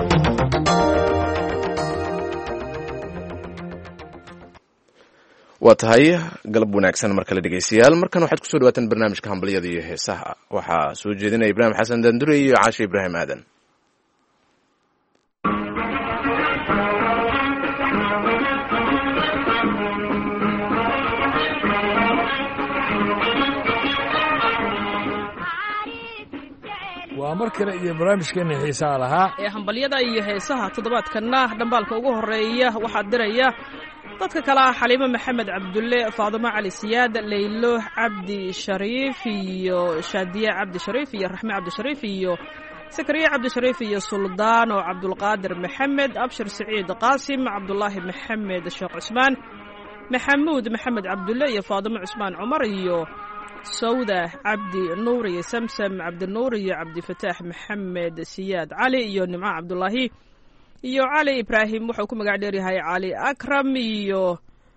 waa tahay galab wanaagsan mar kale dhegeystayaal. markan waxaad kusoo dhawaataan barnaamijka hambaliyada iyo heesaha. waxaa soo jeedinaya Ibraahim Xasan Dandure iyo Caashe Ibraahim Aadan. waa mar kale iyo barnaamijkeena xiisaha lahaa ee hambalyada iyo heesaha. toddobaadkanna dhambaalka ugu horeeya waxaa diraya dadka kale ah xaliimo maxamed cabdulle, faadumo cali siyaad, laylo cabdi shariif iyo shaadiye cabdi shariif iyo raxme cabdi shariif iyo sakariye cabdi shariif iyo suldaano cabdulqaadir maxamed, abshir siciid qaasim, cabdulaahi maxamed sheekh cusmaan, maxamuud maxamed cabdulle iyo faadumo cusmaan cumar iyo sawda cabdi nuur iyo samsam cabdinuur iyo cabdifataax maxamed siyaad cali iyo nimco cabdulaahi iyo cali ibraahim. wuxuu ku magac dheeryahay cali akram iyo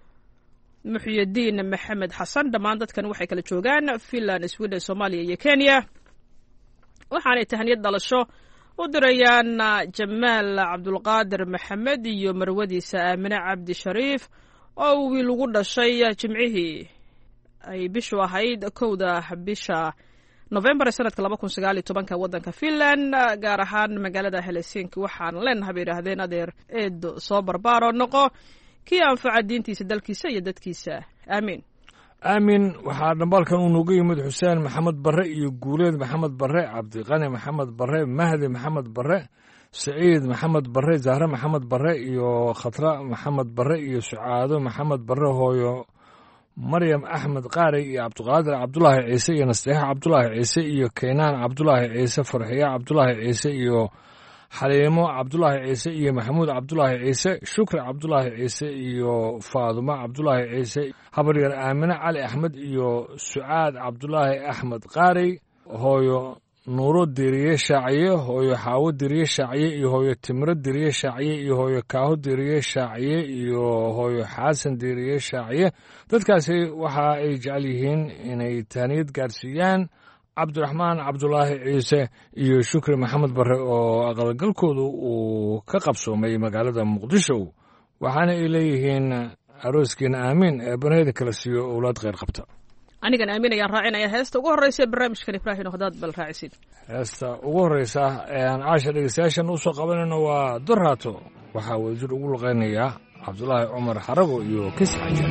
muxyidiin maxamed xasan. dhammaan dadkan waxay kala joogaan finland, sweden, soomaaliya iyo kenya. waxaanay tahniyad dhalasho u dirayaan jamaal cabdulqaadir maxamed iyo marwadiisa aamine cabdi shariif oo wiil ugu dhashay jimcihii ay bishu ahayd kowda bisha November sanadka laba kun sagaal iyo tobanka wadanka Finland, gaar ahaan magaalada Helsinki. waxaan leenahay bay yiraahdeen adeer eedo soo barbaaro noqo kii anfaca diintiisa, dalkiisa iyo dadkiisa. aamin aamin. waxaa dhambaalkan uu nooga yimid xuseen maxamed barre iyo guuleed maxamed barre, cabdiqani maxamed barre, mahdi maxamed barre, saciid maxamed barre, zahre maxamed barre iyo khatra maxamed barre iyo sucaado maxamed barre, hooyo maryam axmed qaari iyo cabdiqaadir cabdulaahi ciise iyo nasteexa cabdulaahi ciise iyo keynaan cabdulaahi ciise, farxiya cabdulaahi ciise iyo xaliimo cabdulaahi ciise iyo maxamuud cabdulaahi ciise, shukri cabdulaahi ciise iyo faadumo cabdulaahi ciise, habaryar aamine cali axmed iyo sucaad cabdulaahi axmed qaari, hooyo nuuro diriye shaaciye, hooyo xaawo diriye shaaciye iyo hooyo timiro diriye shaaciye iyo hooyo kaaho diriye shaaciye iyo hooyo xaasan diriye shaaciye. dadkaasi waxa ay jecel yihiin inay tahniyad gaarsiiyaan cabdiraxmaan cabdulaahi ciise iyo shukri maxamed barre oo aqalgalkoodu uu ka qabsoomay magaalada muqdisho. waxaana ay leeyihiin arooskiina aamin ee banayda kala siiyo owlaad kheyr qabta. anigan aamin ayaan raacinaya heesta ugu horreysa ee barnaamijkan ibraahim hadaad bal raacisid. heesta ugu horreysa ee aan caasha dhegeystayaashan usoo qabanayno waa doraato. waxaa wadajir ugu luqeynayaa cabdulaahi cumar xarago iyo kisi xajar.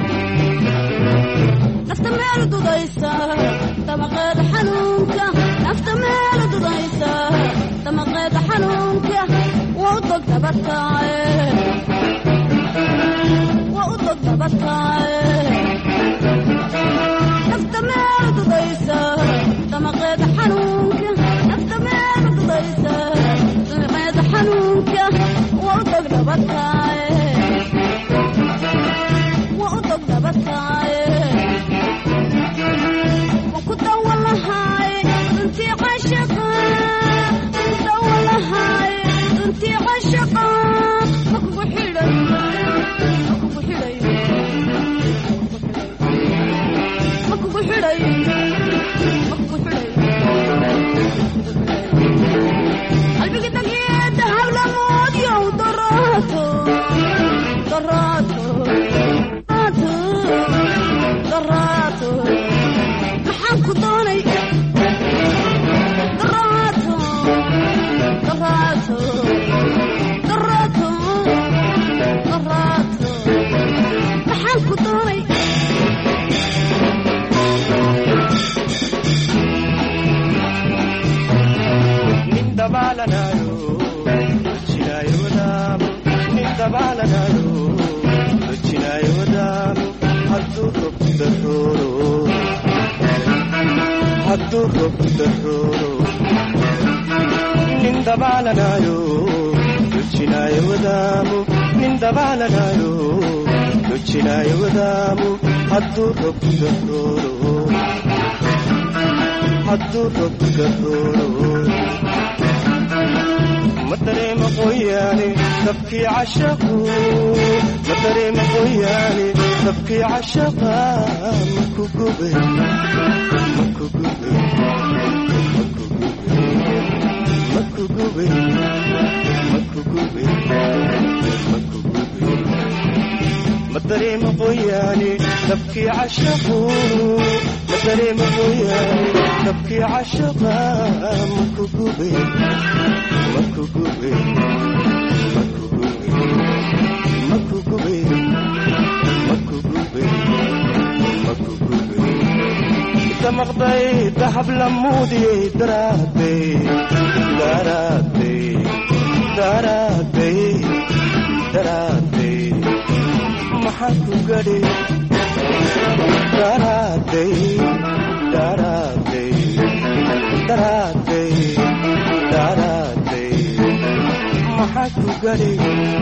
nafta meel dudaysa damaqeeda xanuunka, nafta meel dudaysa damaqeeda xanuunka, waa u dog dabadkaaye, waa u dog dabadkaaye. nafta darato darato maxaan ku doonay darato darato darato darato maxaan ku doonay nin dabaalanayo rojinayo wadaamo nin dabaalanayo rojinayo wadaamo hadduu rob darooro hadduu rob darooro nin dabaalanayo rojinayo wadaamo nin dabaalanayo rojinayo wadaamo hadduu rob darooro hadduu rob darooro ma dareema qoyaane dabkii cashaqu ma dareema qoyaane dabkii cashaqa maku gube maku gube maku gube maku gube maku gube ma dareema qoyaane dabkii cashaqu ma dareema qoyaane dabkii cashaqa maku gube maku gube maku gube maku gube maku gube maku gube damaqday dahab lamuudiyey daraadey daraadey daraadey daraadey maxaa ku gadhi daraadey daraadey daraadey daraadey maxaa ku gadhi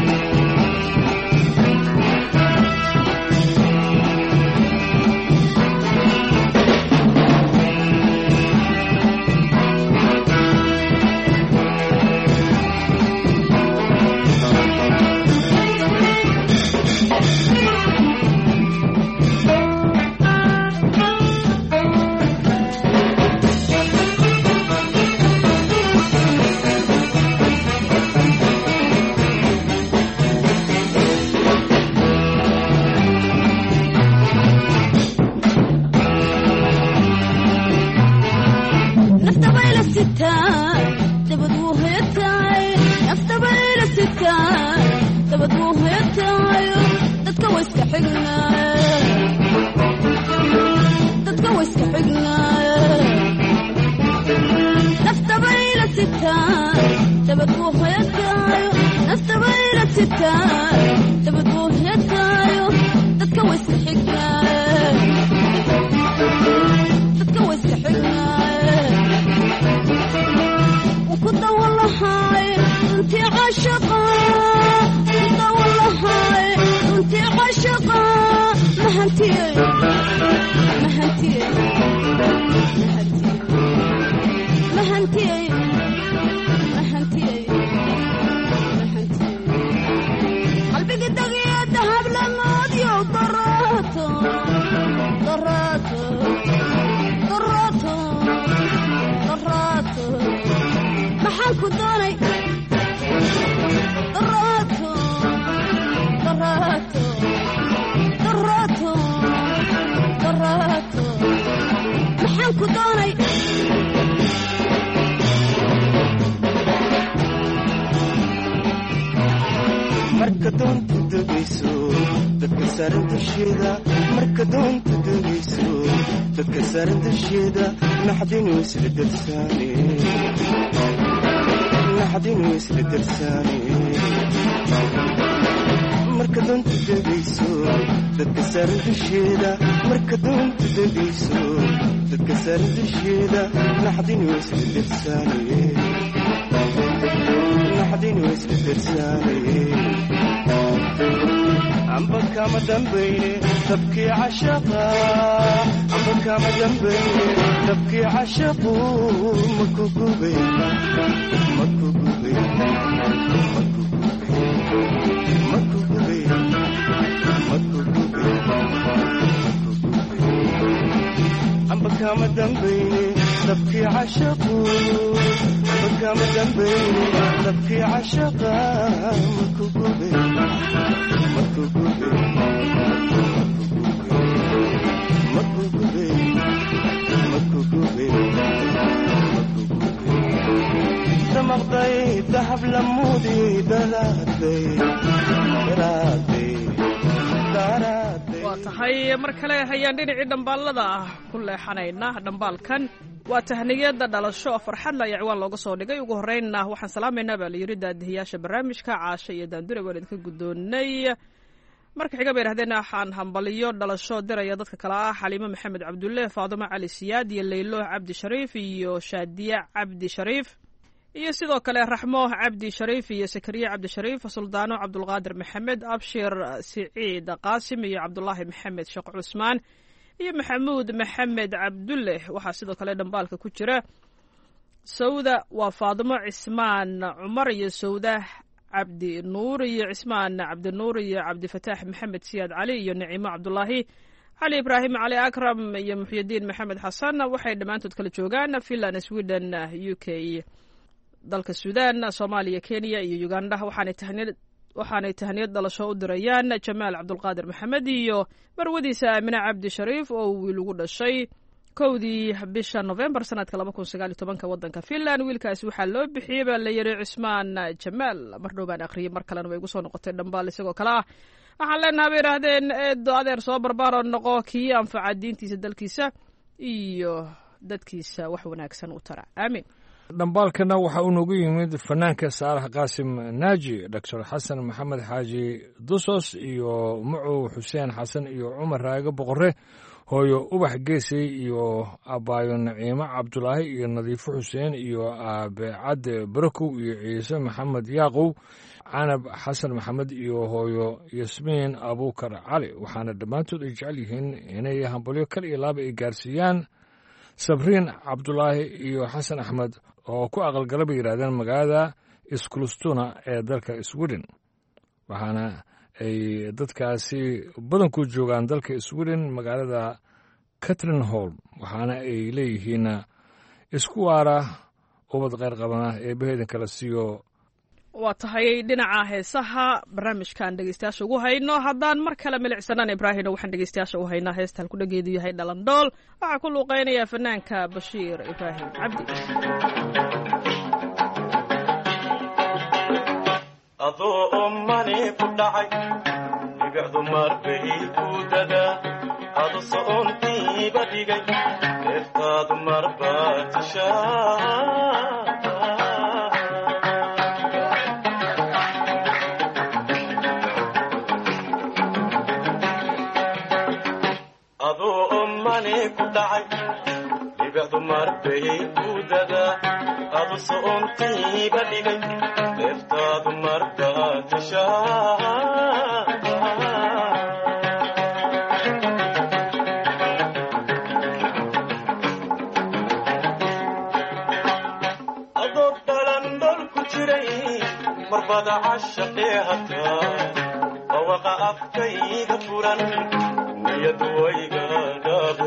marka doonta degayso dadka saaran dusheeda marka doonta degayso dadka saaran dusheeda naxdinu isla darsaane naxdinu isla darsaane marka doonta degayso dadka saaran dusheeda marka doonta degayso dadka saaran dusheeda naxdinu isla darsaane naxdinu isla darsaane amba kama dambayne tabkii cashaqa amba kama dambayne tabkii cashaqu maku gube maku gube maku gube maku gube amba kama dambayne تبكي عشقه بكى مدنبين تبكي عشقه مكوكوبي مكوكوبي مكوكوبي مكوكوبي دمغضي ذهب لمودي دلاتي دراتي دراتي waa tahay mar kale hayaan dhinacii dhambaalada ah ku leexanayna dhambaalkan waa tahniyada dhalasho farxad la ciwaan looga soo dhigay ugu horeynna waxaan salaamaynaa baa la yiri daadiyaasha barnaamijka caasha iyo daandure waan idinka gudoonay marka xiga bay yiraahdeen waxaan hambaliyo dhalasho diraya dadka kale ah Xaliimo Maxamed Cabdulle Faadimo Cali Siyaad iyo Leylo Cabdi Shariif iyo Shaadiya Cabdi Shariif iyo sidoo kale Raxmo Cabdi Shariif iyo Sakariya Cabdi Shariif Suldaano Cabdulqaadir Maxamed Abshir Siciid Qaasim iyo Cabdullaahi Maxamed Sheekh Cusmaan iyo Maxamuud Maxamed Cabdulle waxa sidoo kale dhambaalka ku jira Sawda waa Faadimo Cismaan Umar iyo Sawda Cabdi Nuur iyo Cismaan Cabdi Nuur iyo Cabdi Fataax Maxamed Siyaad Cali iyo Naciimo Cabdullaahi علي إبراهيم علي أكرم يا محي الدين محمد حسن waxay dhamaantood kala joogaan Finland Sweden U K dalka Suudaan Soomaaliya Kenya iyo Uganda waxaanay tahniyad waxaanay tahniyad dhalasho u dirayaan Jamaal Cabdulqaadir Maxamed iyo marwadiisa Aamina Cabdi Shariif oo wiil ugu dhashay kowdii bisha November sanadka laba kun sagaal iyo toban wadanka Finland wiilkaas waxa loo bixiyay baa la yiri Cismaan Jamaal mar dhowbaan akhriyay mar kalena way ugu soo noqotay dhambaal isagoo kala ah waxaan leenahay bay yiraahdeen eedo adeer soo barbaaro noqo kii anfaca diintiisa dalkiisa iyo dadkiisa wax wanaagsan u tara aamin dhambaalkana waxa uu noogu yimid fanaanka Saalax Qaasim Naaji Doctor Xasan Maxamed Xaaji Dusos iyo Mucu Xuseen Xasan iyo Cumar Raaga Boqore hooyo Ubax Geesay iyo Abaayo Naciimo Cabdulaahi iyo Nadiifo Xuseen iyo Aabe Cad Barakow iyo Ciise Maxamed Yaaqow Canab Xasan Maxamed iyo hooyo Yasmiin Abuukar Cali waxaana dhammaantood ay jecel yihiin inay hambalyo kal iyo laaba ay gaarsiiyaan Sabriin Cabdulaahi iyo Xasan Axmed oo ku aqalgala bay yiraahdeen magaalada Iskulustuna ee dalka Sweden waxaana ay dadkaasi badanku joogaan dalka Sweden magaalada Katrineholm waxaana ay leeyihiin isku waara ubad qeyr qabana ee baheedan kala siiyo waa tahay dhinaca heesaha barnaamijkan dhegeystayaasha ugu hayno haddaan mar kale milicsanaan Ibraahim waxaan dhegeystayaasha u haynaa heestan ku dhageedu yahay dhalandhool waxa ku luuqeynaya fanaanka Bashiir Ibraahim Cabdi adoo ummani ku dhacay digadu marbay ku dada adu soontii badigay eftaadu marbatishaa ku dhacay digadu marbay ku dada adu soontii badigay eftaadu marbatishaa adoo dhalandhol ku jiray marbada cashaqee hataa bawaqa afkayga furan niyadu wayga dhabo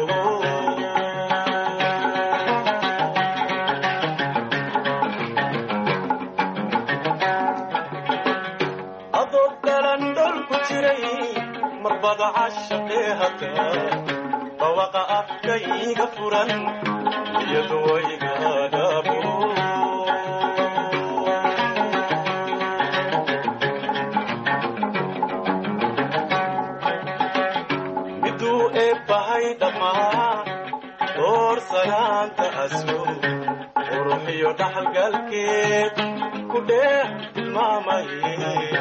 adoo dhalandhol ku jiray marbada cashaqee hataa bawaqa afkayga furan niyadu wayga dhabo door salaanta aslo ruuxiyo dhaxalgalkeed ku dheeh tilmaamaye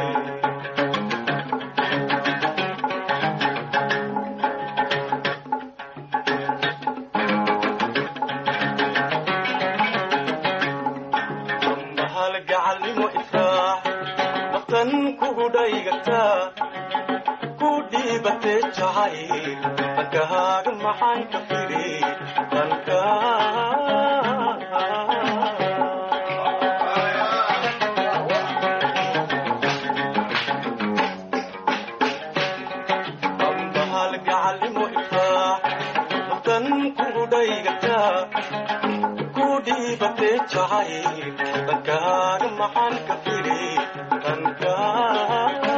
mahal gacalnimo ifraax waqtan kugu dhaygataa ku dhiibatee jacayl dhankahaaga maxaan ka firi dhanka ambahal gacalnimo ifraax waqtan kugu dhaygataa jacayl dhankaaga maxaan ka firi dhankaaga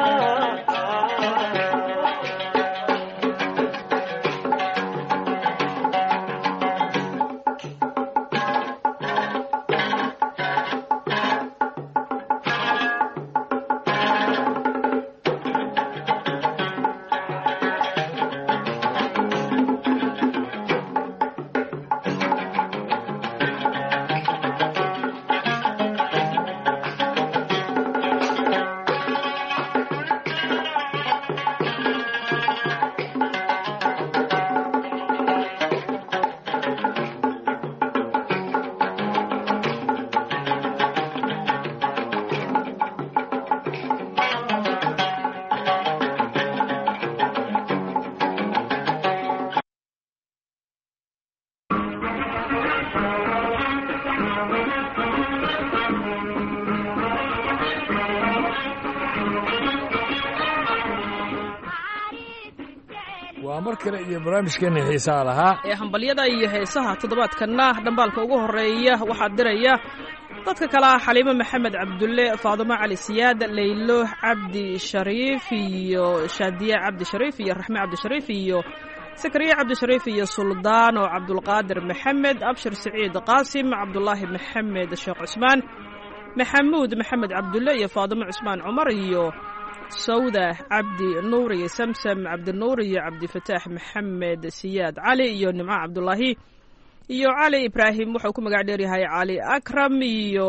waa mar kale iyo barnaamijkeena xiisaha lahaa ee hambalyada iyo heesaha toddobaadkanna dhambaalka ugu horeeya waxaa diraya dadka kale ah xaliimo maxamed cabdulle faadumo cali siyaad laylo cabdi shariif iyo shaadiye cabdi shariif iyo raxme cabdi shariif iyo sakariye cabdi shariif iyo suldaano cabdulqaadir maxamed abshir siciid qaasim cabdulaahi maxamed sheekh cusmaan maxamuud maxamed cabdulle iyo faadumo cusmaan cumar iyo sawda cabdi nuur iyo samsam cabdinuur iyo cabdifataax maxamed siyaad cali iyo nimco cabdulaahi iyo cali ibraahim wuxuu ku magac dheeryahay cali akram iyo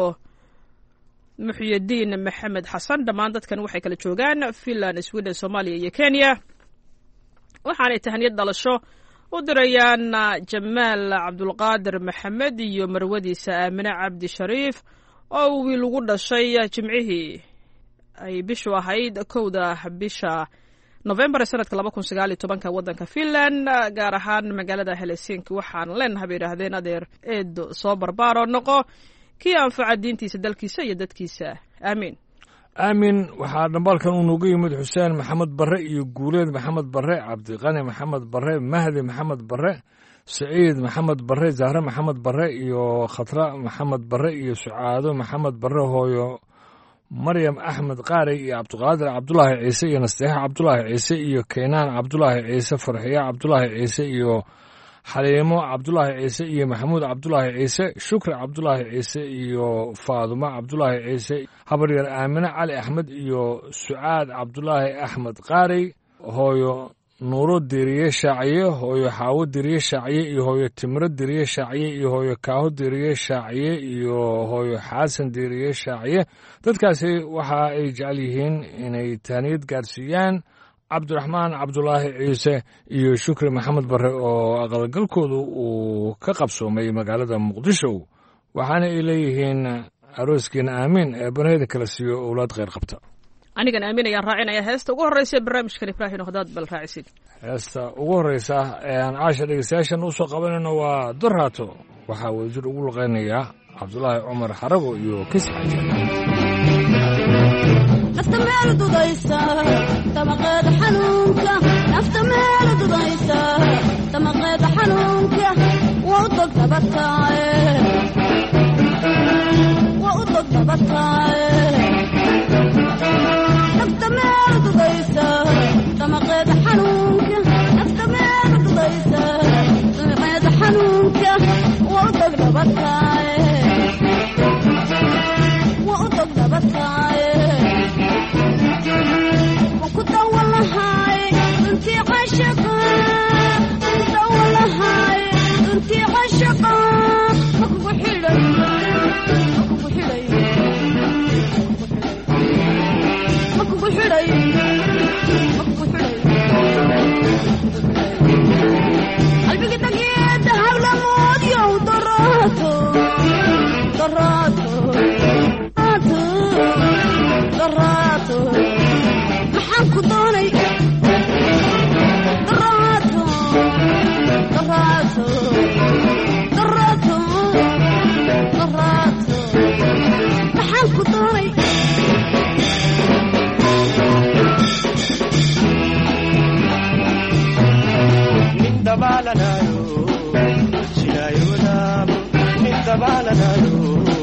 muxyidiin maxamed xasan dhammaan dadkan waxay kala joogaan finland sweden soomaaliya iyo kenya waxaanay tahniyad dhalasho u dirayaan jamaal cabdulqaadir maxamed iyo marwadiisa aamine cabdi shariif oo wiil ugu dhashay jimcihii ay bishu ahayd kowda bisha novembar ee sanadka laba kun sagaal iyo tobanka waddanka finland gaar ahaan magaalada helsinki waxaan leenahay bay yidhaahdeen adeer eedo soo barbaaro noqo kii anfaca diintiisa dalkiisa iyo dadkiisa aamiin aamin waxaa dhambaalkan uu noogu yimid xuseen maxamed barre iyo guuleed maxamed barre cabdiqani maxamed barre mahdi maxamed barre saciid maxamed barre zahre maxamed barre iyo khatra maxamed barre iyo sucaado maxamed barre hooyo maryam axmed qaarey iyo cabdiqaadir cabdulaahi ciise iyo nasteexa cabdulaahi ciise iyo keynaan cabdulaahi ciise farxiya cabdulaahi ciise iyo xaliimo cabdulaahi ciise iyo maxamuud cabdulaahi ciise shukri cabdulaahi ciise iyo faadumo cabdulaahi ciise habaryar aamine cali axmed iyo sucaad cabdulaahi axmed qaarey hooyo nuuro deriye shaaciye hooyo xaawo deriye shaaciye iyo hooyo timiro deriye shaaciye iyo hooyo kaaho deriye shaaciye iyo hooyo xaasan deriye shaaciye dadkaasi waxa ay jecel yihiin inay taaniyad gaarsiiyaan cabdiraxmaan cabdulaahi ciise iyo shukri maxamed barre oo aqalgalkoodu uu ka qabsoomay magaalada muqdisho waxaana ay leeyihiin arooskiina aamiin ee banayda kala siiyo owlaad kheyr qabta anigan aamin ayaan raacinaya heesta ugu horreysa barnaamijkan ibraahim hadaad bal raacisid heesta ugu horreysa ee aan caasha dhegeystayaashan u soo qabanayno waa doraato waxaa wadajir ugu luqaynayaa cabdulaahi cumar xarago iyo kis xaje nafta meel dudaysa tamaqeeda xanuunka nafta meel dudaysa tamaqeeda xanuunka waa u dog dabataaye waa u dog dabataaye nafta meel dudaysa tamaqeeda xanuunka nafta meel dudaysa tamaqeeda xanuunka waa u dog dabataaye waa u dog dabataaye كدولهاي انتي عاشقة كدولهاي انتي عاشقة مكبو حلي مكبو حلي مكبو حلي مكبو حلي قلبي قد لقيت هولا مود يو دراتو دراتو دراتو دراتو maxaan doonay daraato daraato daraato daraato maxaan ku doonay nin dabaalanayo silaayo wadaamo nin dabaalanayo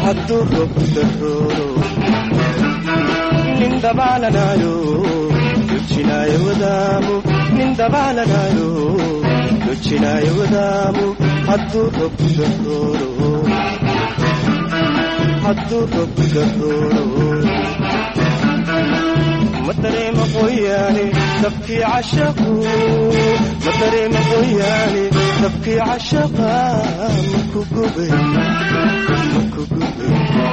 hadduu roobku darooro nin dabaalanayo dojinaayo wadaamu nin dabaalanayo dojinaayo wadaamu hadduu roobku darooro hadduu roobku darooro ma dareema qoyaane dabkii cashaqu ma dareema qoyaane dabkii cashaqa maku gube maku gube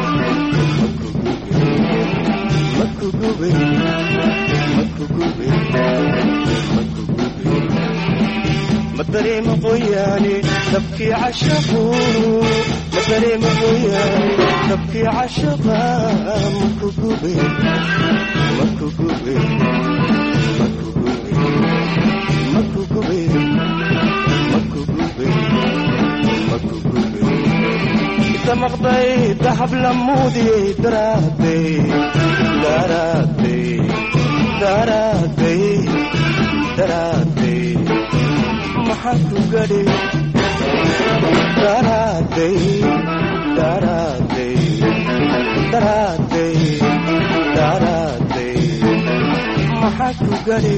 maku gube maku gube maku gube ma dareema qoyaane dabkii cashaqu ma dareema qoyaane dabkii cashaqa maku gube maku gube maku gube maku gube maku gube maku gube inta maqday dahab lamuudiyey daraaday daraaday daraaday daraaday maxaan ku gadhay daraaday daraaday daraaday daraaday maxaa ku gadhay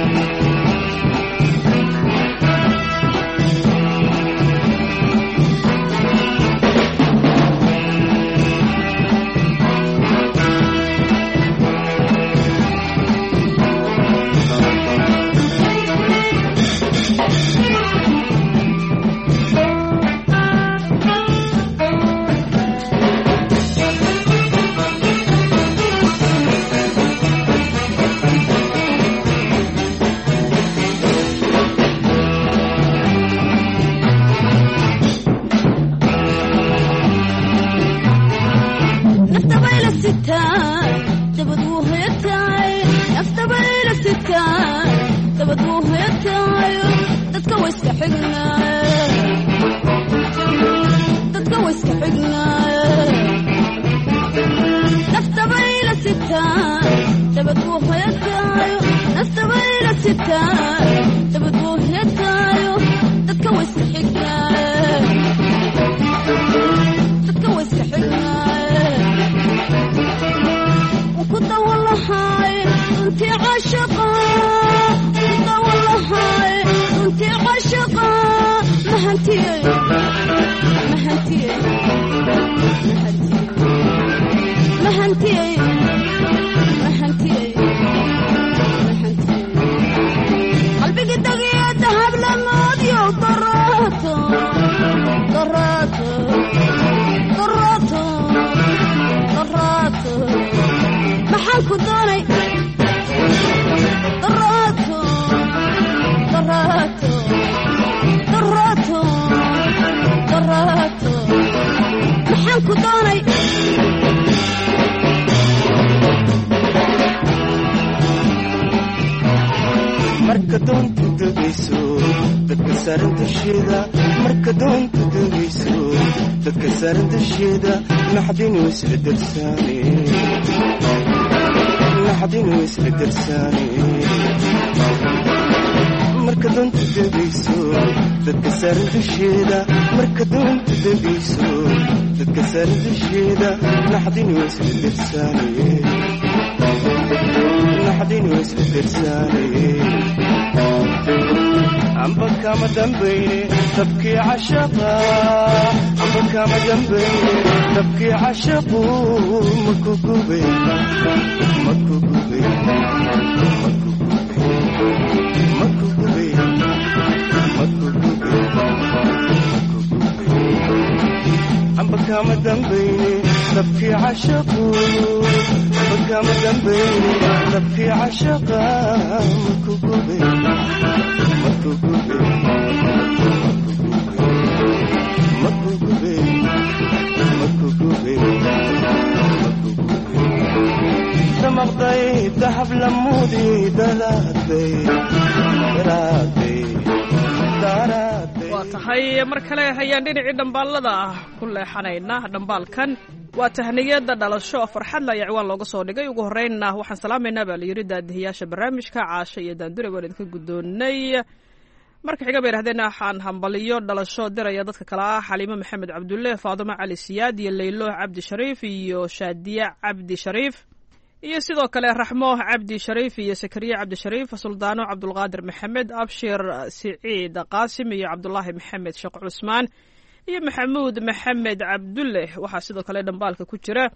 marka doonta degayso dadka saaran dusheeda marka doonta degayso dadka saaran dusheeda naxdin isla darsaane naxdin isla darsaane marka doonta degayso dadka saaran dusheeda marka doonta degayso dadka saaran dusheeda naxdin isla darsaane naxdin isla darsaane amba kama dambayne tabkii cashaqa amba kama dambayne tabkii cashaqu maku gube maku gube maku gube maku gube maku gube maku gube amba kama dambayne tabkii cashaqu amba kama dambayne tabkii cashaqa maku gube maku gube maku gube maku gube maku gube damaqday dahab lamuudi daraaday daraaday daraaday waa tahay mar kale hayaan dhinacii dhambaalada ah ku leexanayna dhambaalkan waa tahniyada dhalasho farxad la ciwaan looga soo dhigay ugu horeynna waxaan salaamaynaa baa la yiri daadihiyaasha barnaamijka caasho iyo daandure waan idinka gudoonay marka xiga bay yidhahdeen waxaan hambaliyo dhalasho diraya dadka kale ah xaliimo maxamed cabdulle faadimo cali siyaad iyo laylo cabdi shariif iyo shaadiya cabdi shariif iyo sidoo kale raxmo cabdi shariif iyo sakariya cabdi shariif suldaano cabdulqaadir maxamed abshir siciid qaasim iyo cabdulaahi maxamed sheekh cusmaan iyo maxamuud maxamed cabdulle waxaa sidoo kale dhambaalka ku jira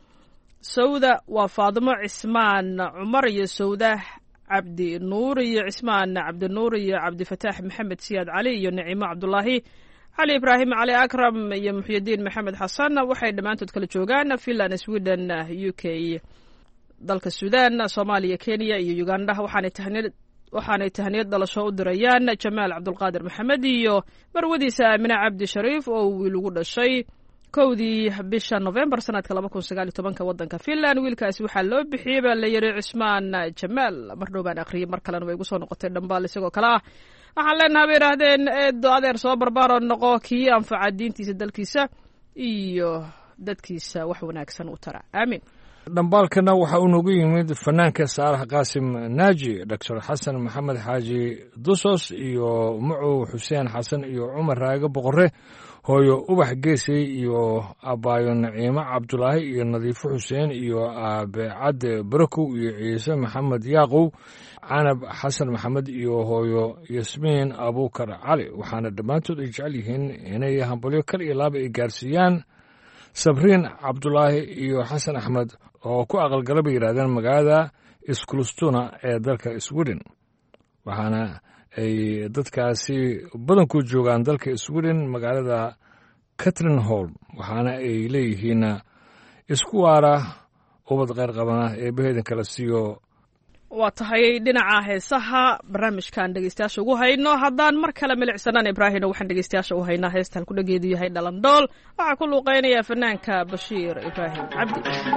sawda waa faadimo cismaan cumar iyo sawda cabdi nuur iyo cismaan cabdinuur iyo cabdifataax maxamed siyaad cali iyo nicimo cabdulaahi cali ibraahim cali akram iyo muxyidiin maxamed xasan waxay dhammaantood kala joogaan finland sweden u k dalka sudan soomaaliya kenya iyo uganda waxaanay tahniyad waxaanay tahniyad dhalasho u dirayaan jamaal cabdulqaadir maxamed iyo marwadiisa aamine cabdi shariif oo wiil ugu dhashay kowdii bisha novembar sanadka laba kun sagaal iyo tobanka wadanka finland wiilkaasi waxaa loo bixiyey baa la yiri cismaan jamaal mar dhow baan akhriyey mar kalena way igu soo noqotay dhambaal isagoo kale ah waxaan leenahay bay yidhaahdeen eedo adeer soo barbaaroo noqo kii anfaca diintiisa dalkiisa iyo dadkiisa wax wanaagsan u tara aamin dhambaalkana waxaa uu noogu yimid fanaanka saalax qaasim naaji doctor xasan maxamed xaaji dusos iyo mucow xuseen xasan iyo cumar raage boqore hooyo ubax geesey iyo abaayo naciimo cabdulaahi iyo nadiifo xuseen iyo aabe cadde barakow iyo ciise maxamed yaaqow canab xasan maxamed iyo hooyo yasmiin abuukar cali waxaana dhammaantood ay jecel yihiin inay hambalyo kal iyo laaba ay gaarsiiyaan sabriin cabdulaahi iyo xasan axmed oo ku aqalgala bay yidhahdeen magaalada iskulustuna ee dalka sweden waxaana ay dadkaasi badanku joogaan dalka sweden magaalada catrin hall waxaana ay leeyihiin isku waara ubad kheyr qabana ee baheedan kala siiyo waa tahay dhinaca heesaha barnaamijkan dhegeystayaasha ugu hayno haddaan mar kale milicsanaan ibraahino waxaan dhegeystayaasha u haynaa heesta halku dhageedu yahay dhalandhool waxaa ku luuqeynaya fanaanka bashiir ibraahim cabdi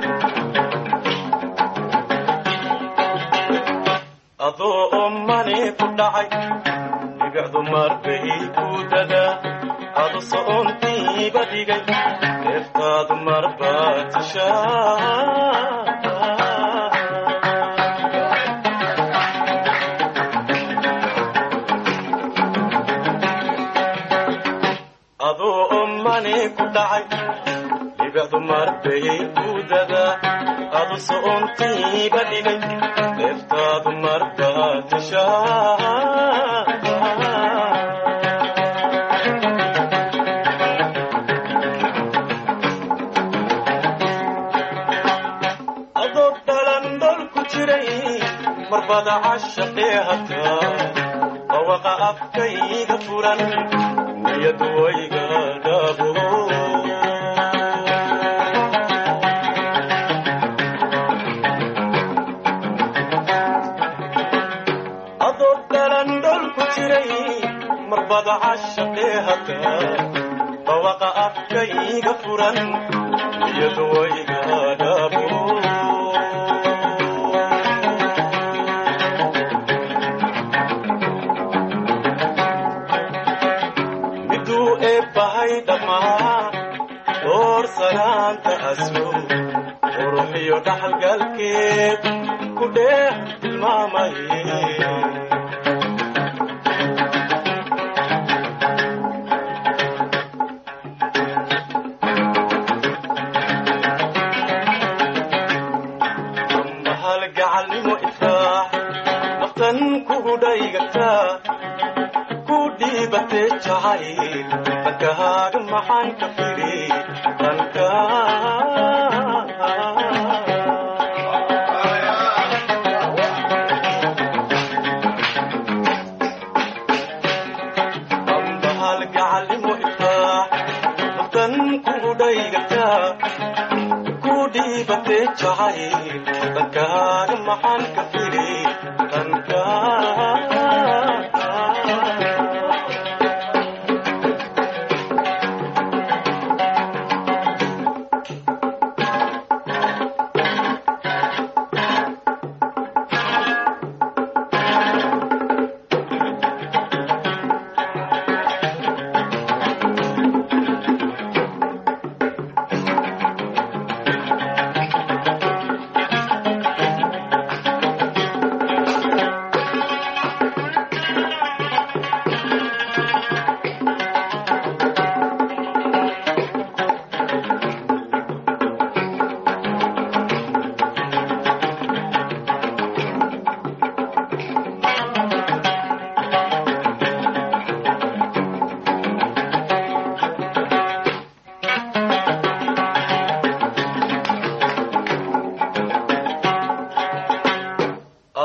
adoo ommani ku dhacay dhibicdu marbay ku dadaa adu so'ontiiba dhigay neeftaadu marbaa tishaa adoo ommani ku dhacay dhibicdu marbay ku dadaa adu so'ontiiba dhigay neeftaadu marbaa tishaa adoo dhalandhol ku jiray marbada cashaqee hataa bawaqa afkayga furan niyadu wayga dhaabo marbada cashaqee hataa bawaqa afkayga furan niyadu wayga dhaabo miduu eebbahay dhammaan door sanaanta aslo quruxiyo dhaxalgalkeed ku dheeh tilmaamaye ku dhiibatee jacayl dhankahaaga maxaan ka firi dhanka ambahal gacalimo ifraax naftan kugu dhaygataa ku dhiibatee jacayl dhankahaaga maxaan ka firi dhanka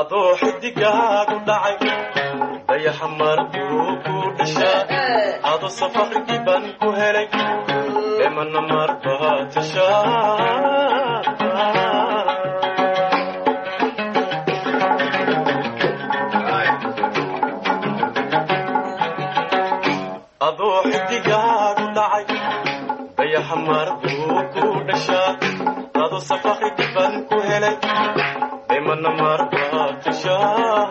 adoo xidigaagu dhacay dayaxa marduu ku dhashaa ado safarkii baan ku helay dhimana marbaa tashaa adoo xidigaagu dhacay dayaxa marduu ku dhashaa ado safarkii baan ku helay dhimana marbaa tashaa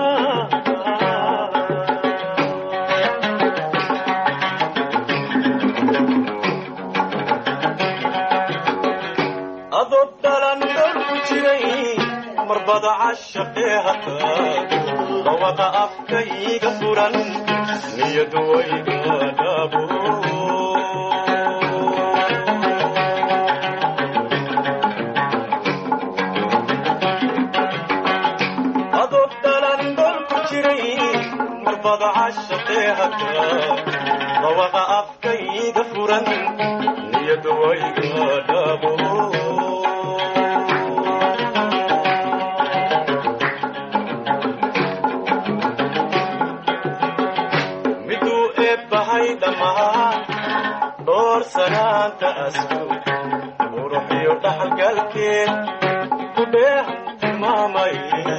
marbada cashaqee hataa dhawaqa afkayga furan niyadu wayga dhaabo adoo dhalan dhol ku jiray marbada cashaqee hataa dhawaqa afkayga furan niyadu wayga dhaabo dhowr sanaanta asku quruxiyo dhaxalgalkeed ku dheehan tilmaamay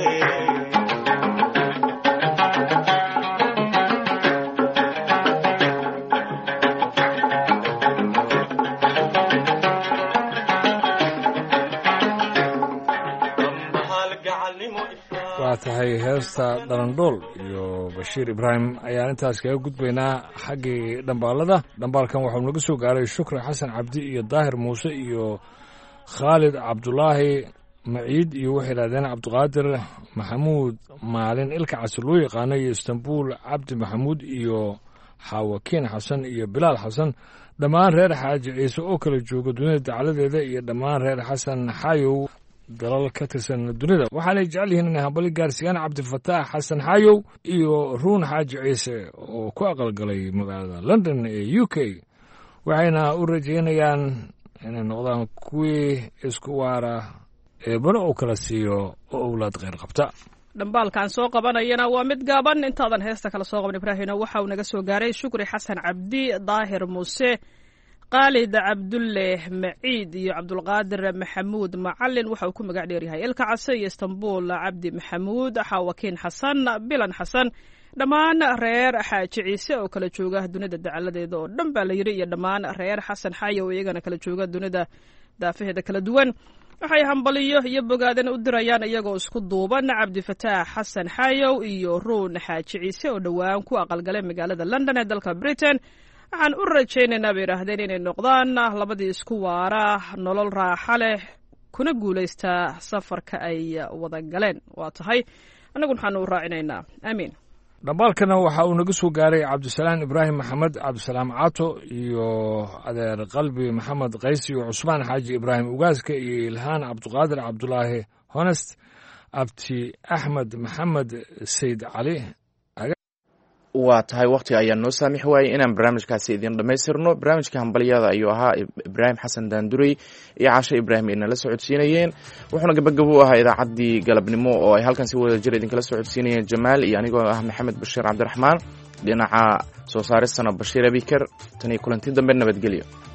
waa tahay heesta dhalandhool iyo bashiir ibraahim ayaan intaas kaga gudbaynaa xaggii dhambaalada dhambaalkan waxau naga soo gaaray shukri xasan cabdi iyo daahir muuse iyo khaalid cabdulaahi maciid iyo waxay idhahdeen cabdiqaadir maxamuud maalin ilka casir loo yaqaano iyo istanbuul cabdi maxamuud iyo xaawakiin xasan iyo bilaal xasan dhammaan reer xaaji ciise oo kala jooga dunida dacaladeeda iyo dhammaan reer xasan xayow dalal ka tirsan dunida waxaanay jecel yihiin inay hambali gaarsiiyaan cabdifataax xasan xayow iyo ruun xaaji ciise oo ku aqalgalay magaalada london ee u k waxayna u rajeynayaan inay noqdaan kuwii isku waara eebana uu kala siiyo oo owlaad kheyr qabta dhambaalkan soo qabanayana waa mid gaaban intaadan heesta kala soo qaban ibraahino waxa uu naga soo gaaray shukri xasan cabdi daahir muuse qaalid cabdulle maciid iyo cabdulqaadir maxamuud macalin waxa uu ku magac dheeryahay ilka case iyo istanbuul cabdi maxamuud xaawakiin xasan bilan xasan dhammaan reer xaaji ciise oo kala jooga dunida dacaladeeda oo dhan baa la yidhi iyo dhammaan reer xasan xayow iyagana kala jooga dunida daafaheeda kala duwan waxay hambaliyo iyo bogaadana u dirayaan iyagoo isku duuban cabdifataax xasan xayow iyo ruun xaaji ciise oo dhowaan ku aqalgalay magaalada london ee dalka britain waxaan u rajaynaynaa bay idhaahdeen inay noqdaan labadii isku waara nolol raaxa leh kuna guulaystaa safarka ay wada galeen waa tahay annaguna waxaanu u raacinaynaa aamiin dhambaalkana waxa uu naga soo gaaray cabdisalaam ibraahim maxamed cabdisalaam cato iyo adeer qalbi maxamed qays iyo cusmaan xaaji ibraahim ugaaska iyo ilhaan cabdiqaadir cabdulaahi honest abti axmed maxamed sayd cali waa tahay wakhti ayaa noo saamix waayey inaan barnaamijkaasi idin dhammaystirno barnaamijka hambalyada ayuu ahaa ibraahim xasan daandurey iyo casho ibraahim inala socodsiinayeen wuxuuna gabagabo u ahaa idaacaddii galabnimo oo ay halkan si wada jir idinkala socodsiinayeen jamaal iyo anigoo ah maxamed bashiir cabdiraxmaan dhinaca soo saaristana bashiir abikar tan iyo kulanti dambe nabadgelyo